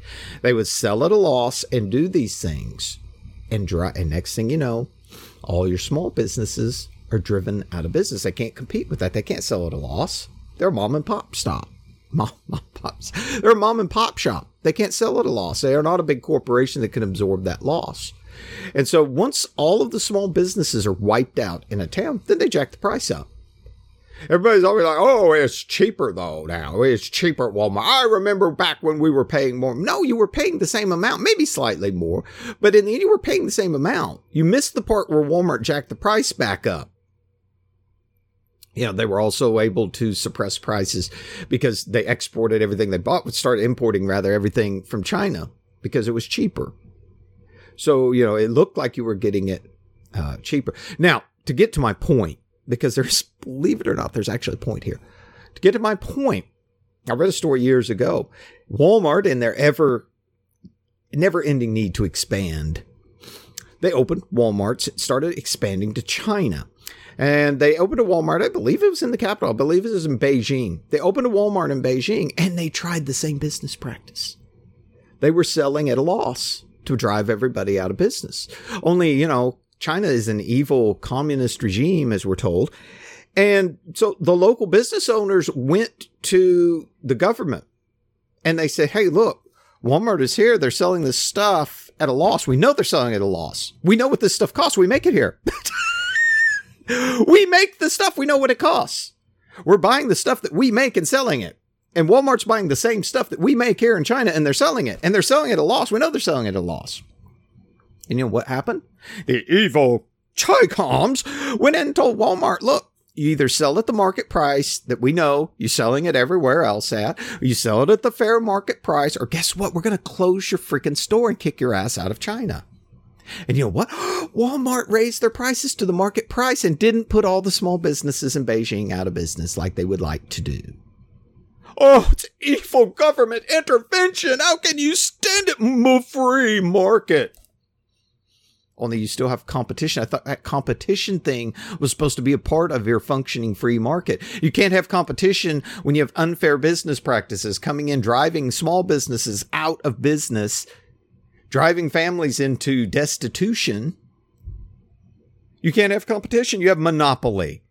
They would sell at a loss and do these things. And next thing you know, all your small businesses are driven out of business. They can't compete with that. They can't sell at a loss. They're a mom and pop stop. They're a mom and pop shop. They can't sell at a loss. They are not a big corporation that can absorb that loss. And so once all of the small businesses are wiped out in a town, then they jack the price up. Everybody's always like, oh, it's cheaper though now. It's cheaper at Walmart. I remember back when we were paying more. No, you were paying the same amount, maybe slightly more. But in the end, you were paying the same amount. You missed the part where Walmart jacked the price back up. You know, they were also able to suppress prices because they exported everything they bought, started importing rather everything from China because it was cheaper. So, you know, it looked like you were getting it cheaper. Now, to get to my point, because there's, believe it or not, there's actually a point here. To get to my point, I read a story years ago. Walmart, in their never-ending need to expand, they opened Walmarts, started expanding to China. And they opened a Walmart, I believe it was in the capital. I believe it was in Beijing. They opened a Walmart in Beijing, and they tried the same business practice. They were selling at a loss to drive everybody out of business. Only, you know, China is an evil communist regime, as we're told. And so the local business owners went to the government and they said, hey, look, Walmart is here. They're selling this stuff at a loss. We know they're selling at a loss. We know what this stuff costs. We make it here. We make the stuff. We know what it costs. We're buying the stuff that we make and selling it. And Walmart's buying the same stuff that we make here in China and they're selling it. And they're selling it at a loss. We know they're selling it at a loss. And you know what happened? The evil Chi-Coms went in and told Walmart, look, you either sell at the market price that we know you're selling it everywhere else at, or you sell it at the fair market price, or guess what? We're going to close your freaking store and kick your ass out of China. And you know what? Walmart raised their prices to the market price and didn't put all the small businesses in Beijing out of business like they would like to do. Oh, it's evil government intervention. How can you stand it? Free market. Only you still have competition. I thought that competition thing was supposed to be a part of your functioning free market. You can't have competition when you have unfair business practices coming in, driving small businesses out of business, driving families into destitution. You can't have competition. You have monopoly.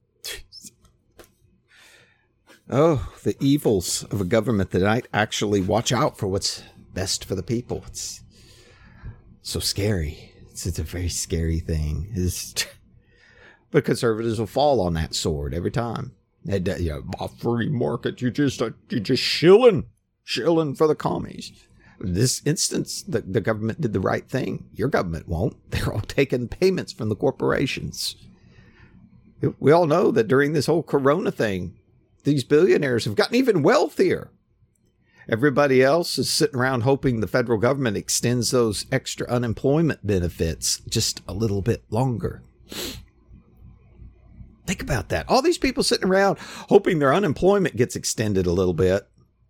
Oh, the evils of a government that might actually watch out for what's best for the people. It's so scary. It's a very scary thing. But conservatives will fall on that sword every time. And, a free market, you're just shilling for the commies. In this instance, the government did the right thing. Your government won't. They're all taking payments from the corporations. We all know that during this whole corona thing, these billionaires have gotten even wealthier. Everybody else is sitting around hoping the federal government extends those extra unemployment benefits just a little bit longer. Think about that. All these people sitting around hoping their unemployment gets extended a little bit.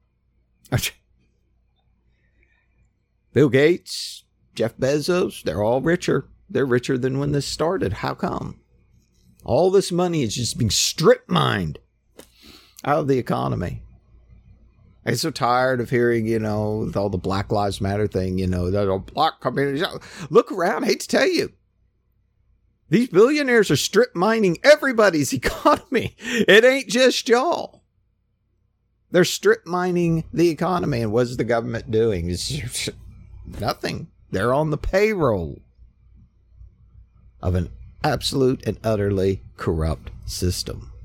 Bill Gates, Jeff Bezos, they're all richer. They're richer than when this started. How come? All this money is just being strip mined out of the economy. I'm so tired of hearing, with all the Black Lives Matter thing, the black community. Look around. I hate to tell you. These billionaires are strip mining everybody's economy. It ain't just y'all. They're strip mining the economy. And what's the government doing? It's nothing. They're on the payroll of an absolute and utterly corrupt system.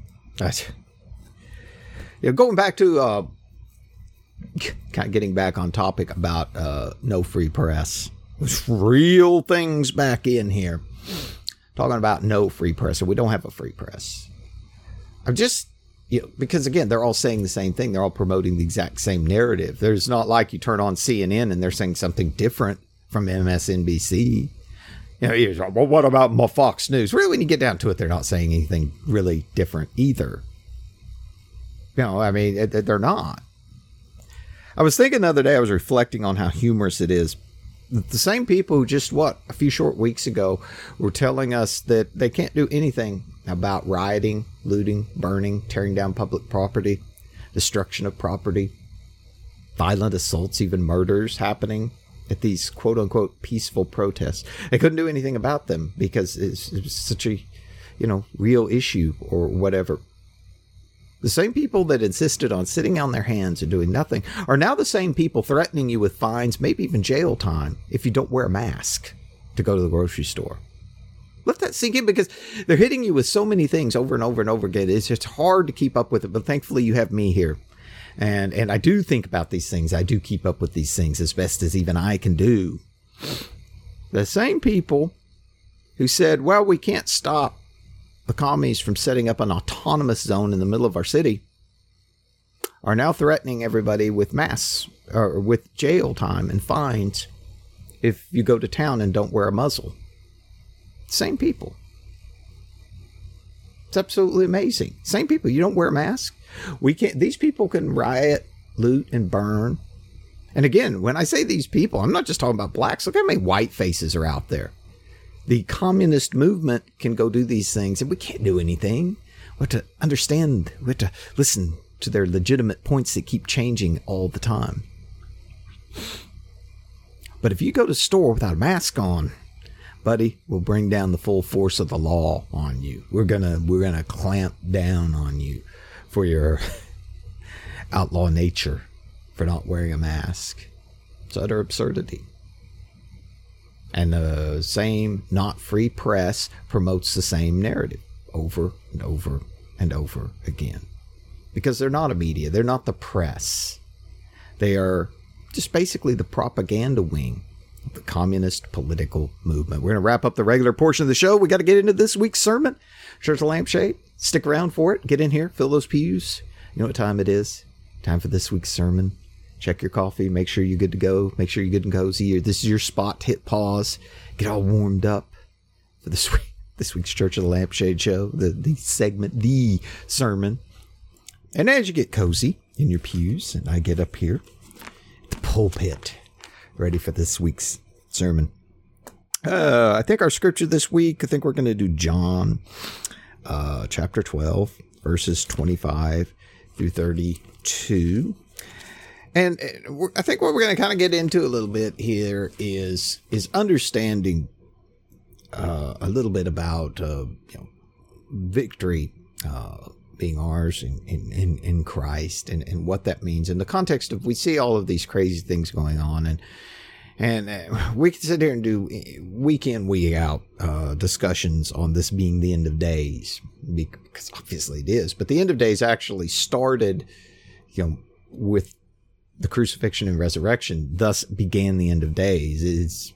Going back to kind of getting back on topic about no free press. There's real things back in here. Talking about no free press. So we don't have a free press. I'm just, because again, they're all saying the same thing. They're all promoting the exact same narrative. There's not like you turn on CNN and they're saying something different from MSNBC. Well, what about Fox News? Really, when you get down to it, they're not saying anything really different either. They're not. I was thinking the other day, I was reflecting on how humorous it is. The same people who just, a few short weeks ago were telling us that they can't do anything about rioting, looting, burning, tearing down public property, destruction of property. violent assaults, even murders happening at these quote unquote peaceful protests. They couldn't do anything about them because it was such a, real issue or whatever. The same people that insisted on sitting on their hands and doing nothing are now the same people threatening you with fines, maybe even jail time, if you don't wear a mask to go to the grocery store. Let that sink in, because they're hitting you with so many things over and over and over again. It's just hard to keep up with it. But thankfully, you have me here. And I do think about these things. I do keep up with these things as best as even I can do. The same people who said, well, we can't stop the commies from setting up an autonomous zone in the middle of our city, are now threatening everybody with masks or with jail time and fines if you go to town and don't wear a muzzle. Same people. It's absolutely amazing. Same people. You don't wear a mask. These people can riot, loot, and burn. And again, when I say these people, I'm not just talking about blacks. Look how many white faces are out there. The communist movement can go do these things, and we can't do anything. We have to understand. We have to listen to their legitimate points that keep changing all the time. But if you go to the store without a mask on, buddy, we'll bring down the full force of the law on you. We're gonna clamp down on you for your outlaw nature for not wearing a mask. It's utter absurdity. And the same not free press promotes the same narrative over and over and over again. Because they're not a media. They're not the press. They are just basically the propaganda wing of the communist political movement. We're going to wrap up the regular portion of the show. We got to get into this week's sermon. Church of Lampshade. Stick around for it. Get in here. Fill those pews. You know what time it is? Time for this week's sermon. Check your coffee. Make sure you're good to go. Make sure you're good and cozy. This is your spot to hit pause. Get all warmed up for this week's Church of the Lampshade show. The segment, the sermon. And as you get cozy in your pews, and I get up here at the pulpit, ready for this week's sermon. I think our scripture this week, I think we're going to do John chapter 12, verses 25 through 32. And I think what we're going to kind of get into a little bit here is understanding a little bit about victory being ours in Christ and what that means in the context of we see all of these crazy things going on, and we can sit here and do week in, week out discussions on this being the end of days, because obviously it is. But the end of days actually started, with the crucifixion and resurrection. Thus began the end of days.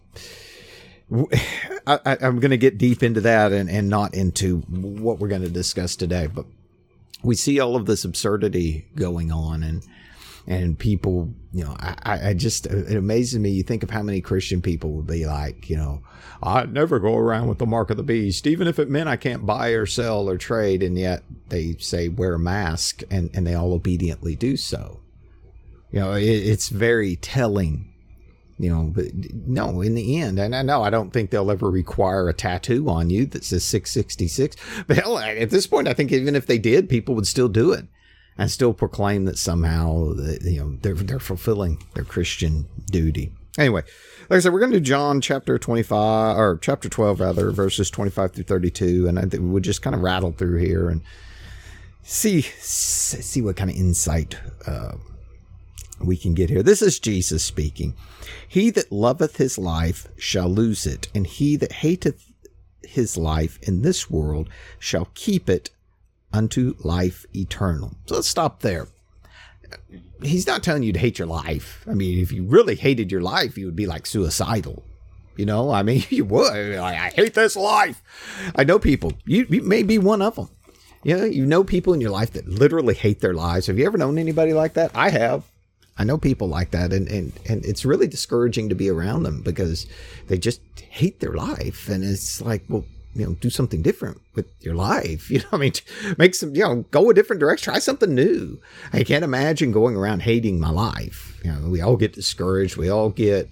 I'm going to get deep into that and not into what we're going to discuss today, but we see all of this absurdity going on, and people, it amazes me. You think of how many Christian people would be like, I'd never go around with the mark of the beast, even if it meant I can't buy or sell or trade. And yet they say, wear a mask, and they all obediently do so. It's very telling, but no, in the end, and I know I don't think they'll ever require a tattoo on you that says 666, but hell, at this point, I think even if they did, people would still do it and still proclaim that somehow, they're fulfilling their Christian duty. Anyway, like I said, we're going to do John chapter 25, or chapter 12 rather, verses 25 through 32. And I think we'll just kind of rattle through here and see what kind of insight, we can get here. This is Jesus speaking. He that loveth his life shall lose it, and he that hateth his life in this world shall keep it unto life eternal. So let's stop there. He's not telling you to hate your life. I mean, if you really hated your life, you would be like suicidal. You would. I hate this life. I know people. You may be one of them. You know people in your life that literally hate their lives. Have you ever known anybody like that? I have. I know people like that, and it's really discouraging to be around them because they just hate their life. And it's like, well, do something different with your life. Make some, go a different direction, try something new. I can't imagine going around hating my life. We all get discouraged. We all get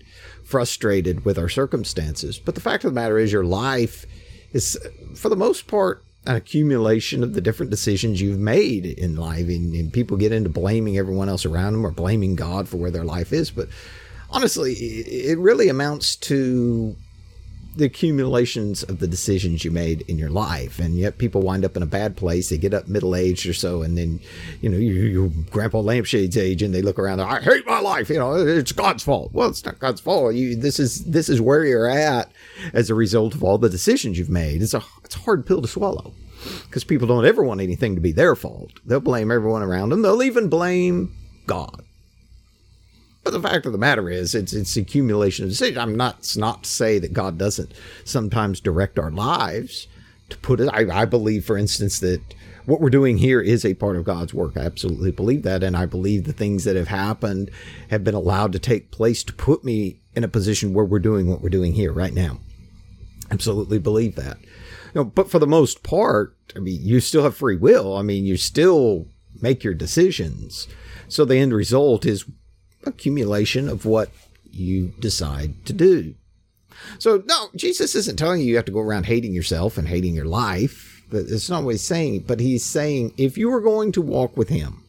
frustrated with our circumstances. But the fact of the matter is your life is, for the most part, an accumulation of the different decisions you've made in life. And people get into blaming everyone else around them or blaming God for where their life is. But honestly, it really amounts to the accumulations of the decisions you made in your life. And yet people wind up in a bad place. They get up middle-aged or so, and then, your Grandpa Lampshade's age, and they look around, I hate my life. It's God's fault. Well, it's not God's fault. This is where you're at as a result of all the decisions you've made. It's a hard pill to swallow, because people don't ever want anything to be their fault. They'll blame everyone around them. They'll even blame God. But the fact of the matter is, it's accumulation of decisions. It's not to say that God doesn't sometimes direct our lives. To put it, I believe, for instance, that what we're doing here is a part of God's work. I absolutely believe that. And I believe the things that have happened have been allowed to take place to put me in a position where we're doing what we're doing here right now. Absolutely believe that. But for the most part, you still have free will. You still make your decisions. So the end result is accumulation of what you decide to do. So no, Jesus isn't telling you have to go around hating yourself and hating your life. That's not what he's saying. But he's saying, if you are going to walk with him,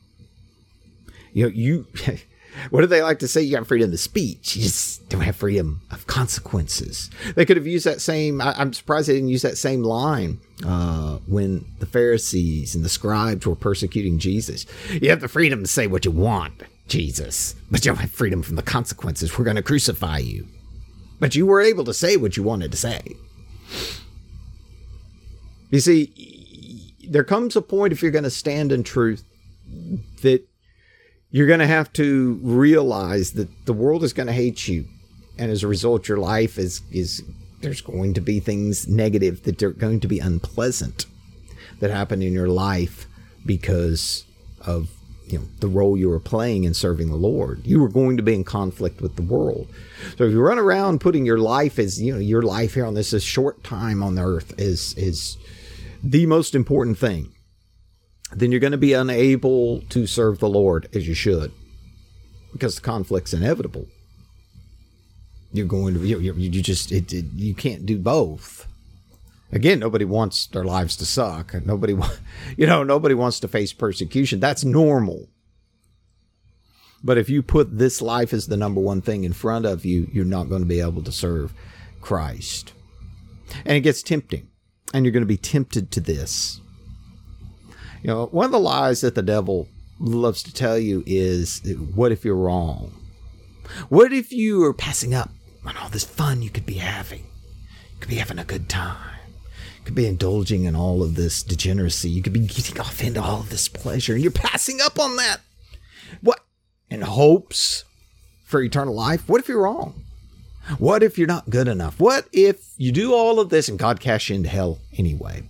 you what do they like to say? You have freedom of speech. You just don't have freedom of consequences. They could have used that same, I'm surprised they didn't use that same line when the Pharisees and the scribes were persecuting Jesus. You have the freedom to say what you want, Jesus, but you don't have freedom from the consequences. We're going to crucify you. But you were able to say what you wanted to say. You see, there comes a point, if you're going to stand in truth, that you're going to have to realize that the world is going to hate you. And as a result, your life is there's going to be things negative, that are going to be unpleasant that happen in your life because of the role you were playing in serving the Lord. You were going to be in conflict with the world. So if you run around putting your life as, your life here on this short time on the earth is the most important thing, then you're going to be unable to serve the Lord as you should, because the conflict's inevitable. You're going to, you can't do both. Again, nobody wants their lives to suck. Nobody wants to face persecution. That's normal. But if you put this life as the number one thing in front of you, you're not going to be able to serve Christ. And it gets tempting. And you're going to be tempted to this. One of the lies that the devil loves to tell you is, what if you're wrong? What if you are passing up on all this fun you could be having? You could be having a good time. You could be indulging in all of this degeneracy. You could be getting off into all of this pleasure, and you're passing up on that. What? In hopes for eternal life? What if you're wrong? What if you're not good enough? What if you do all of this and God casts you into hell anyway?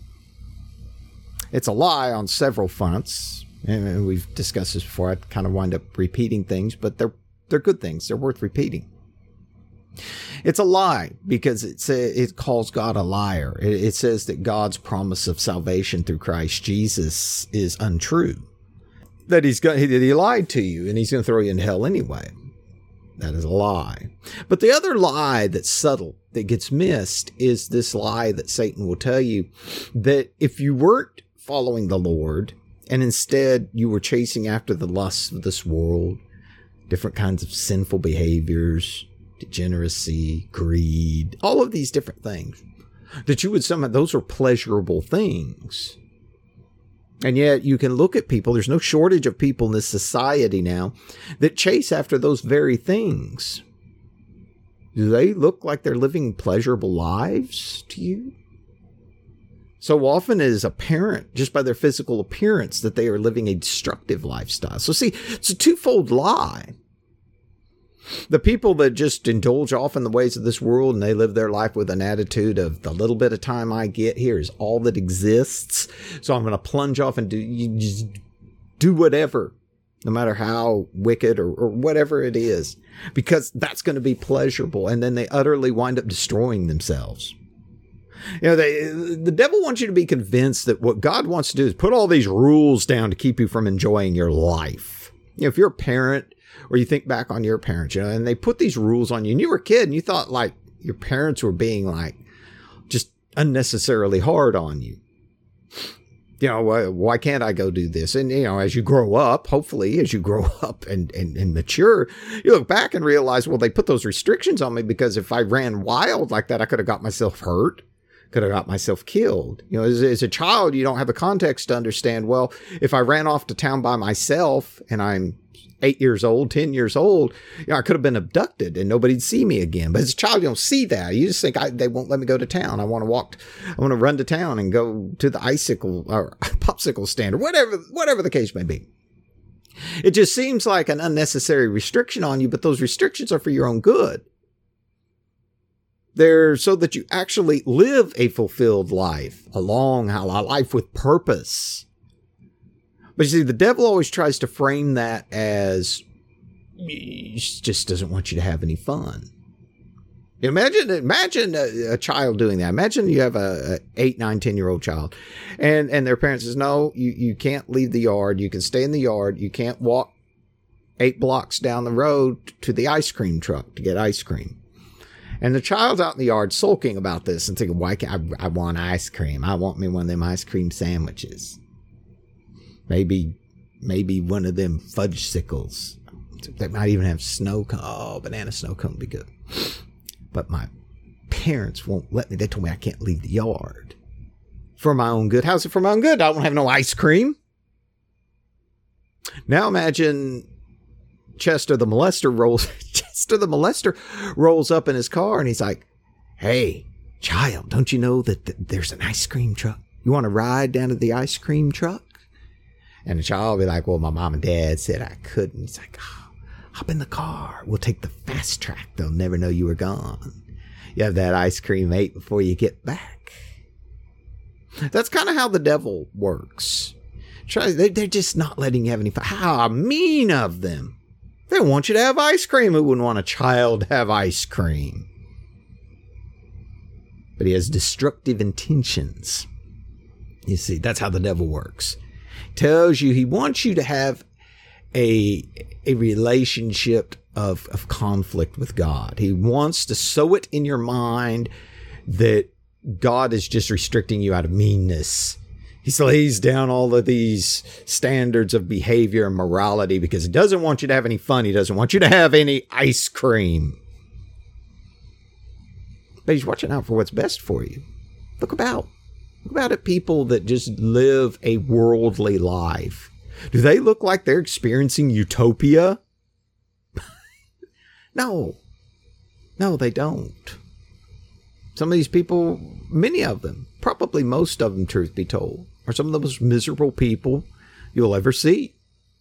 It's a lie on several fronts, and we've discussed this before. I kind of wind up repeating things, but they're good things. They're worth repeating. It's a lie because it calls God a liar. It says that God's promise of salvation through Christ Jesus is untrue, that he lied to you and he's going to throw you in hell anyway. That is a lie. But the other lie that's subtle, that gets missed, is this lie that Satan will tell you, that if you weren't following the Lord and instead you were chasing after the lusts of this world, different kinds of sinful behaviors, degeneracy, greed, all of these different things, that you would somehow, those are pleasurable things. And yet you can look at people, there's no shortage of people in this society now that chase after those very things. Do they look like they're living pleasurable lives to you? So often it is apparent just by their physical appearance that they are living a destructive lifestyle. So see, it's a twofold lie. The people that just indulge off in the ways of this world and they live their life with an attitude of, the little bit of time I get here is all that exists. So I'm going to plunge off and do whatever, no matter how wicked or whatever it is, because that's going to be pleasurable. And then they utterly wind up destroying themselves. The devil wants you to be convinced that what God wants to do is put all these rules down to keep you from enjoying your life. If you're a parent, or you think back on your parents, and they put these rules on you, and you were a kid, and you thought like your parents were being like just unnecessarily hard on you. Why can't I go do this? And, as you grow up, hopefully as you grow up and mature, you look back and realize, well, they put those restrictions on me because if I ran wild like that, I could have got myself hurt, could have got myself killed. As a child, you don't have the context to understand, well, if I ran off to town by myself and I'm 8 years old, 10 years old, I could have been abducted and nobody'd see me again. But as a child, you don't see that. You just think they won't let me go to town. I want to run to town and go to the icicle or popsicle stand or whatever the case may be. It just seems like an unnecessary restriction on you, but those restrictions are for your own good. They're so that you actually live a fulfilled life, a life with purpose. But you see, the devil always tries to frame that as he just doesn't want you to have any fun. Imagine a child doing that. Imagine you have a 8, 9, 10-year-old child and their parents says, no, you can't leave the yard. You can stay in the yard. You can't walk 8 blocks down the road to the ice cream truck to get ice cream. And the child's out in the yard sulking about this and thinking, why can't I want ice cream? I want me one of them ice cream sandwiches. Maybe one of them fudgesicles. They might even have snow cone. Oh, banana snow cone would be good. But my parents won't let me. They told me I can't leave the yard. For my own good. How's it for my own good? I don't have no ice cream. Now imagine Chester the molester rolls up in his car and he's like, hey, child, don't you know that there's an ice cream truck? You want to ride down to the ice cream truck? And the child will be like, well, my mom and dad said I couldn't. He's like, hop in the car. We'll take the fast track. They'll never know you were gone. You have that ice cream ate before you get back. That's kind of how the devil works. They're just not letting you have any fun. How mean of them. They want you to have ice cream. Who wouldn't want a child to have ice cream? But he has destructive intentions. You see, that's how the devil works. Tells you he wants you to have a relationship of conflict with God. He wants to sow it in your mind that God is just restricting you out of meanness. He lays down all of these standards of behavior and morality because he doesn't want you to have any fun. He doesn't want you to have any ice cream. But he's watching out for what's best for you. Look about it, people that just live a worldly life. Do they look like they're experiencing utopia? No, they don't. Some of these people, many of them, probably most of them, truth be told, are some of the most miserable people you'll ever see.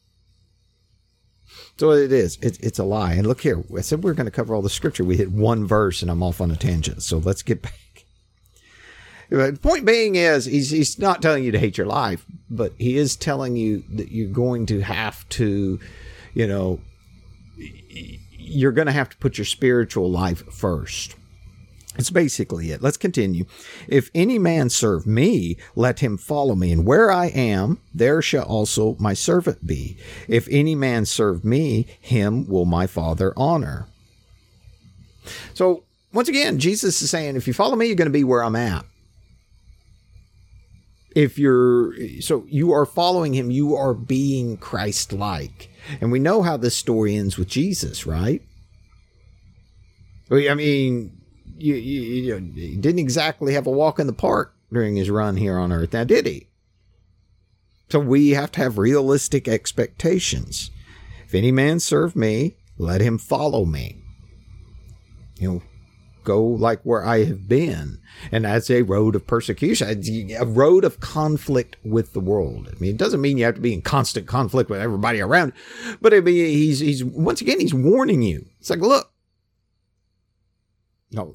So it is. It's a lie. And look here. I said we're going to cover all the scripture. We hit one verse and I'm off on a tangent. So let's get back. The point being is he's not telling you to hate your life, but he is telling you that you're going to have to, you're going to have to put your spiritual life first. It's basically it. Let's continue. If any man serve me, let him follow me. And where I am, there shall also my servant be. If any man serve me, him will my Father honor. So once again, Jesus is saying, if you follow me, you're going to be where I'm at. So you are following him, you are being Christ-like. And we know how this story ends with Jesus, right? I mean, he didn't exactly have a walk in the park during his run here on earth, now did he? So we have to have realistic expectations. If any man serve me, let him follow me. Go like where I have been. And that's a road of persecution, a road of conflict with the world. I mean, it doesn't mean you have to be in constant conflict with everybody around, but I mean, he's once again, he's warning you. It's like, look, no,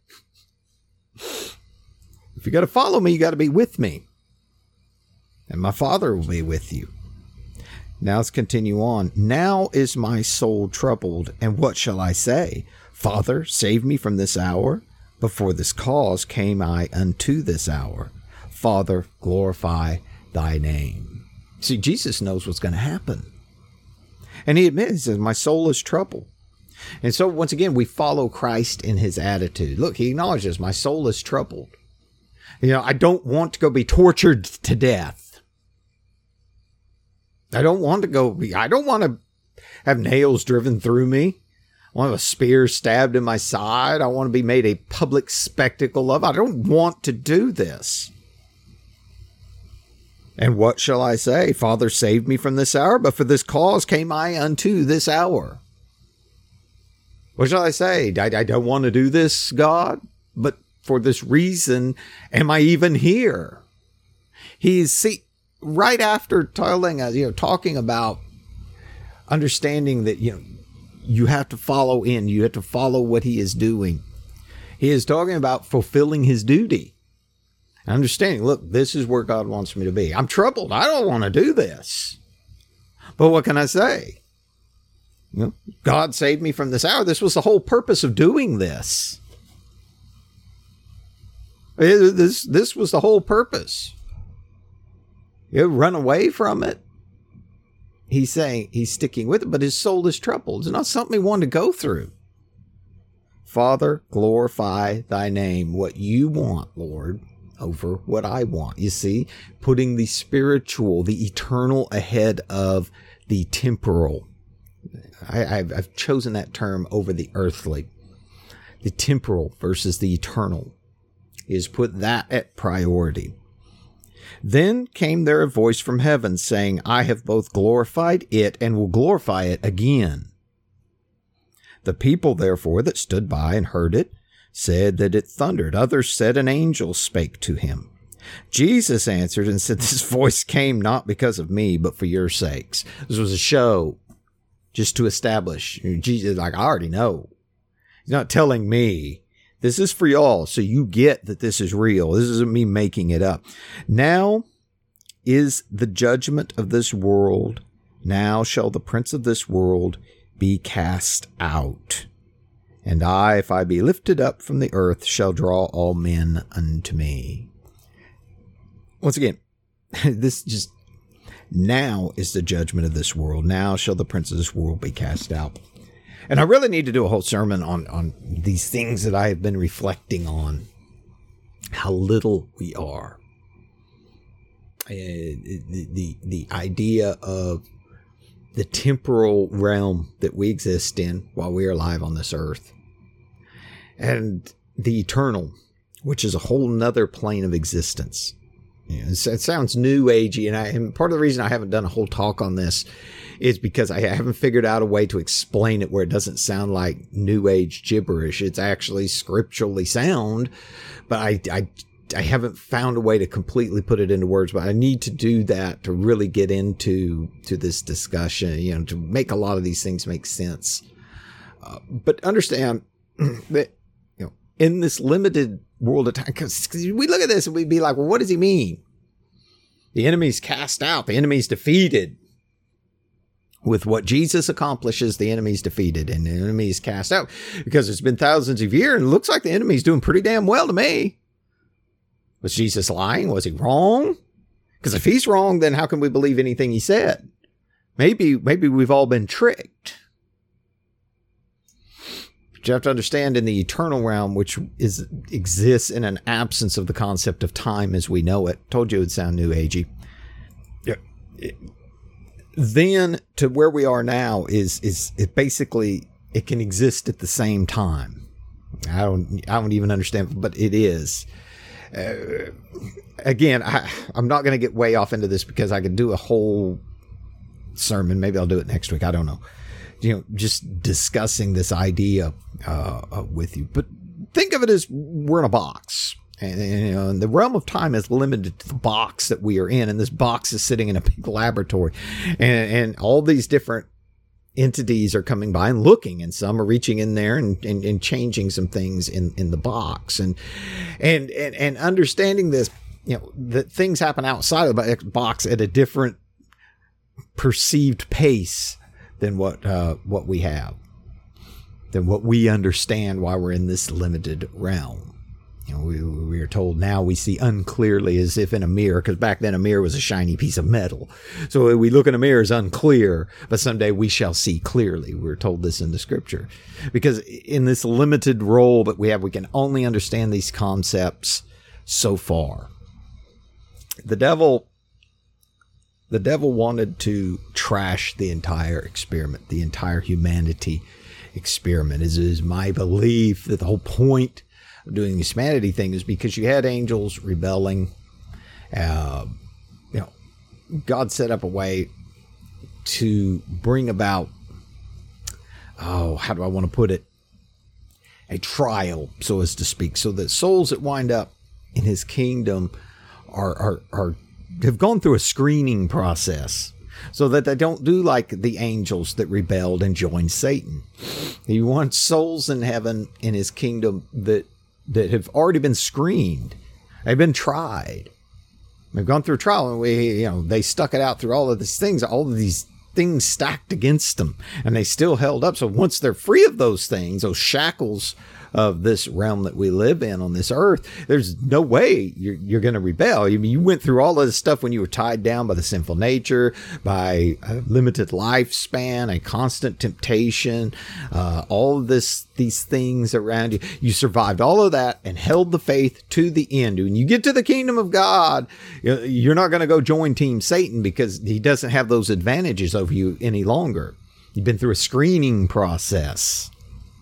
if you got to follow me, you got to be with me. And my Father will be with you. Now let's continue on. Now is my soul troubled, and what shall I say? Father, save me from this hour. Before this cause came I unto this hour. Father, glorify thy name. See, Jesus knows what's going to happen. And he admits, he says, my soul is troubled. And so once again, we follow Christ in his attitude. Look, he acknowledges my soul is troubled. I don't want to go be tortured to death. I don't want to have nails driven through me. I want a spear stabbed in my side. I want to be made a public spectacle of. I don't want to do this. And what shall I say? Father, save me from this hour, but for this cause came I unto this hour. What shall I say? I don't want to do this, God, but for this reason am I even here. Right after telling us, talking about understanding that, you have to follow in, you have to follow what he is doing. He is talking about fulfilling his duty. Understanding, look, this is where God wants me to be. I'm troubled. I don't want to do this. But what can I say? God saved me from this hour. This was the whole purpose of doing this. This was the whole purpose. You run away from it. He's saying he's sticking with it, but his soul is troubled. It's not something he wanted to go through. Father, glorify thy name. What you want, Lord, over what I want. You see, putting the spiritual, the eternal ahead of the temporal. I've chosen that term over the earthly. The temporal versus the eternal. Is put that at priority. Then came there a voice from heaven saying, I have both glorified it and will glorify it again. The people, therefore, that stood by and heard it, said that it thundered. Others said an angel spake to him. Jesus answered and said, this voice came not because of me, but for your sakes. This was a show just to establish. Jesus, I already know. He's not telling me. This is for y'all, so you get that this is real. This isn't me making it up. Now is the judgment of this world. Now shall the prince of this world be cast out. And I, if I be lifted up from the earth, shall draw all men unto me. Once again, now is the judgment of this world. Now shall the prince of this world be cast out. And I really need to do a whole sermon on these things that I have been reflecting on. How little we are. The idea of the temporal realm that we exist in while we are alive on this earth. And the eternal, which is a whole nother plane of existence. It sounds new agey, and part of the reason I haven't done a whole talk on this is because I haven't figured out a way to explain it where it doesn't sound like new age gibberish. It's actually scripturally sound, but I haven't found a way to completely put it into words. But I need to do that to really get into this discussion, to make a lot of these things make sense. But understand that in this limited world of time, because we look at this and we'd be like, well, what does he mean? The enemy's cast out. The enemy's defeated. With what Jesus accomplishes, the enemy's defeated and the enemy's cast out, because it's been thousands of years and it looks like the enemy's doing pretty damn well to me. Was Jesus lying? Was he wrong? Because if he's wrong, then how can we believe anything he said? Maybe we've all been tricked. But you have to understand, in the eternal realm, which exists in an absence of the concept of time as we know it. Told you it would sound new agey. Then to where we are now is it basically, it can exist at the same time. I don't even understand, but it is. Again, I'm not going to get way off into this because I could do a whole sermon. Maybe I'll do it next week. I don't know. Just discussing this idea with you. But think of it as we're in a box. And the realm of time is limited to the box that we are in. And this box is sitting in a big laboratory. And all these different entities are coming by and looking. And some are reaching in there and changing some things in the box. And understanding this, that things happen outside of the box at a different perceived pace than what we have. Than what we understand while we're in this limited realm. We are told now we see unclearly as if in a mirror, because back then a mirror was a shiny piece of metal. So we look in a mirror as unclear, but someday we shall see clearly. We're told this in the scripture. Because in this limited role that we have, we can only understand these concepts so far. The devil wanted to trash the entire experiment, the entire humanity experiment. It is my belief that the whole point of doing this humanity thing is because you had angels rebelling. God set up a way to bring about, how do I want to put it? A trial, so as to speak, so that souls that wind up in his kingdom have gone through a screening process, so that they don't do like the angels that rebelled and joined Satan. He wants souls in heaven in his kingdom that have already been screened. They've been tried. They've gone through a trial, and they stuck it out through all of these things stacked against them, and they still held up. So once they're free of those things, those shackles of this realm that we live in on this earth, there's no way you're going to rebel. I mean, you went through all of this stuff when you were tied down by the sinful nature, by a limited lifespan, a constant temptation, all of these things around you. You survived all of that and held the faith to the end. When you get to the kingdom of God, you're not going to go join Team Satan because he doesn't have those advantages over you any longer. You've been through a screening process.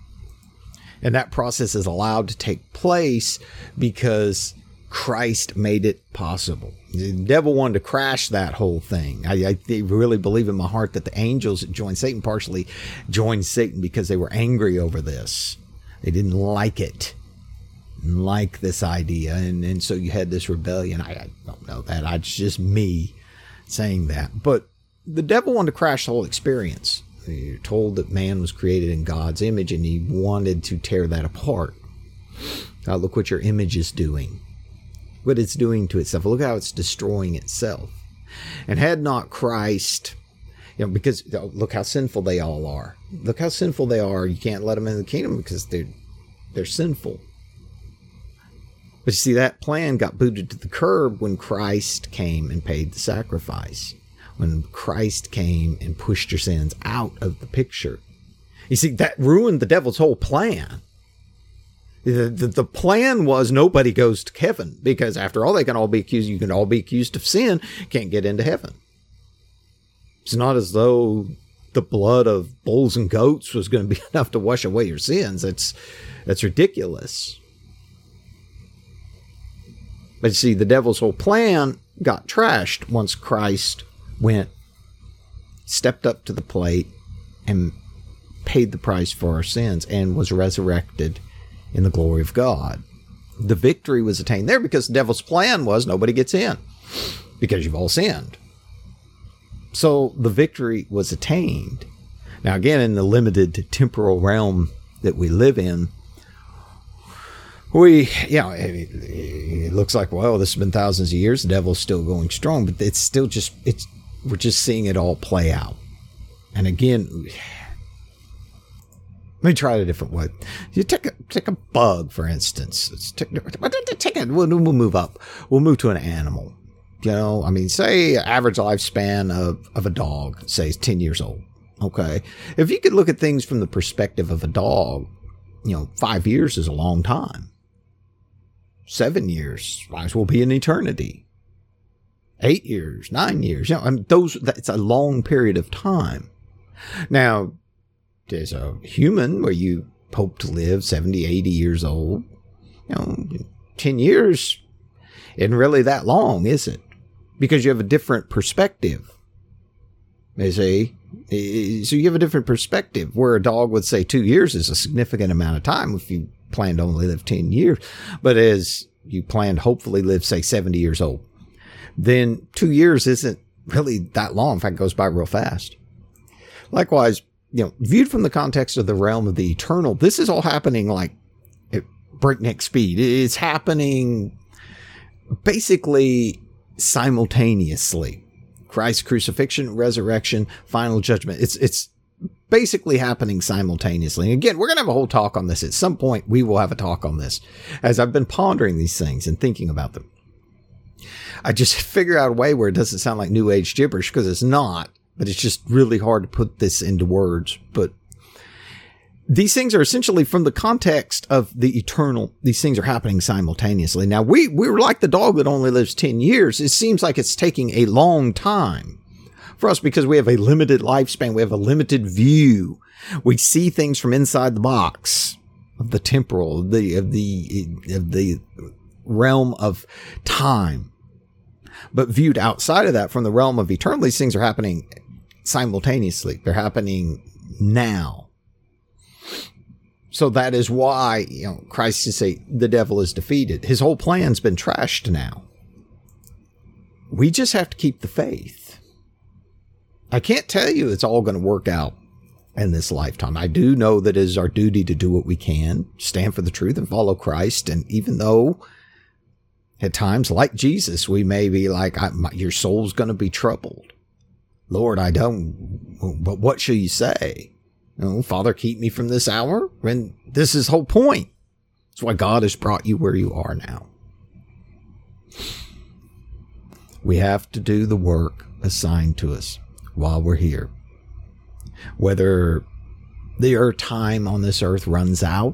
And that process is allowed to take place because Christ made it possible. The devil wanted to crash that whole thing. I really believe in my heart that the angels that joined Satan partially joined Satan because they were angry over this. They didn't like it, didn't like this idea. And so you had this rebellion. I don't know that. It's just me saying that. But the devil wanted to crash the whole experience. You're told that man was created in God's image, and he wanted to tear that apart. Look what your image is doing, what it's doing to itself. Look how it's destroying itself. And had not Christ, because look how sinful they all are. Look how sinful they are. You can't let them in the kingdom because they're sinful. But you see, that plan got booted to the curb when Christ came and paid the sacrifice. When Christ came and pushed your sins out of the picture. You see, that ruined the devil's whole plan. The plan was nobody goes to heaven because after all, you can all be accused of sin, can't get into heaven. It's not as though the blood of bulls and goats was going to be enough to wash away your sins. That's ridiculous. But you see, the devil's whole plan got trashed once Christ stepped up to the plate and paid the price for our sins and was resurrected in the glory of God. The victory was attained there because the devil's plan was nobody gets in because you've all sinned. So the victory was attained. Now, again, in the limited temporal realm that we live in, it looks like, well, this has been thousands of years. The devil's still going strong, but it's still we're just seeing it all play out. And again, let me try it a different way. You take a bug, for instance. We'll move up. We'll move to an animal. Say average lifespan of a dog, say, is 10 years old. Okay. If you could look at things from the perspective of a dog, 5 years is a long time. 7 years might as well be an eternity. 8 years, 9 years, it's a long period of time. Now, there's a human where you hope to live 70, 80 years old. 10 years isn't really that long, is it? Because you have a different perspective. You see? So you have a different perspective where a dog would say 2 years is a significant amount of time if you plan to only live 10 years. But as you plan to hopefully live, say, 70 years old, then 2 years isn't really that long. In fact, it goes by real fast. Likewise, viewed from the context of the realm of the eternal, this is all happening like at breakneck speed. It's happening basically simultaneously. Christ's crucifixion, resurrection, final judgment. It's basically happening simultaneously. And again, we're going to have a whole talk on this. At some point, we will have a talk on this as I've been pondering these things and thinking about them. I just figure out a way where it doesn't sound like New Age gibberish, because it's not, but it's just really hard to put this into words. But these things are essentially from the context of the eternal. These things are happening simultaneously. Now, we're like the dog that only lives 10 years. It seems like it's taking a long time for us because we have a limited lifespan. We have a limited view. We see things from inside the box of the temporal, of the realm of time. But viewed outside of that, from the realm of eternal, these things are happening simultaneously. They're happening now. So that is why, Christ can say the devil is defeated. His whole plan's been trashed now. We just have to keep the faith. I can't tell you it's all going to work out in this lifetime. I do know that it is our duty to do what we can, stand for the truth and follow Christ. And even though at times, like Jesus, we may be like, your soul's going to be troubled. Lord, I don't, but what shall you say? Father, keep me from this hour. And this is the whole point. That's why God has brought you where you are now. We have to do the work assigned to us while we're here. Whether the time on this earth runs out,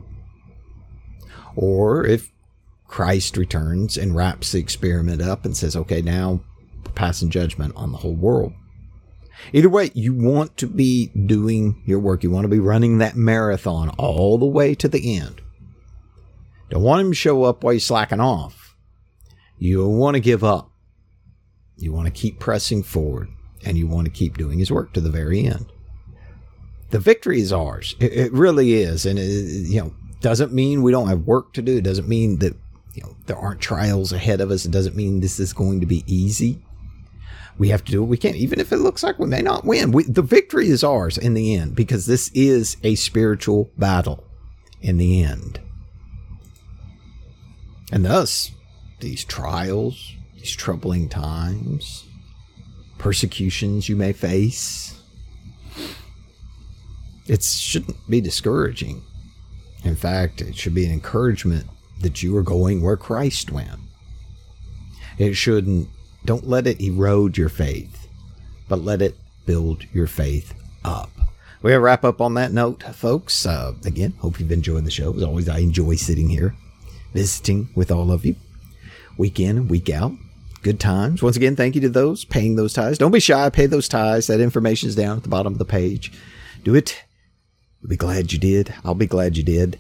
or if Christ returns and wraps the experiment up and says, okay, now we're passing judgment on the whole world. Either way, you want to be doing your work. You want to be running that marathon all the way to the end. Don't want him to show up while you're slacking off. You want to give up. You want to keep pressing forward, and you want to keep doing his work to the very end. The victory is ours. It really is. And it, doesn't mean we don't have work to do. It doesn't mean that there aren't trials ahead of us. It doesn't mean this is going to be easy. We have to do what we can, even if it looks like we may not win. The victory is ours in the end, because this is a spiritual battle in the end. And thus, these trials, these troubling times, persecutions you may face, it shouldn't be discouraging. In fact, it should be an encouragement that you are going where Christ went. It shouldn't. Don't let it erode your faith, but let it build your faith up. We're going to wrap up on that note, folks. Again, hope you've enjoyed the show. As always, I enjoy sitting here, visiting with all of you, week in and week out. Good times. Once again, thank you to those paying those tithes. Don't be shy. Pay those tithes. That information is down at the bottom of the page. Do it. You'll be glad you did. I'll be glad you did.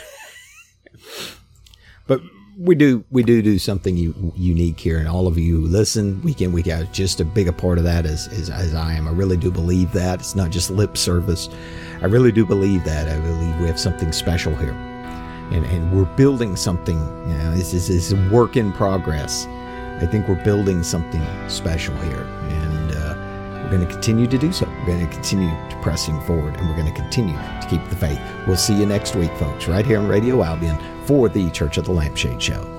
But we do something unique here, and all of you who listen week in, week out, just a bigger part of that as I am. I really do believe that. It's not just lip service. I really do believe that. I believe we have something special here. And we're building something. This is a work in progress. I think we're building something special here. And we're going to continue to do so. We're going to continue to pressing forward, and we're going to continue to keep the faith. We'll see you next week, folks, right here on Radio Albion for the Church of the Lampshade Show.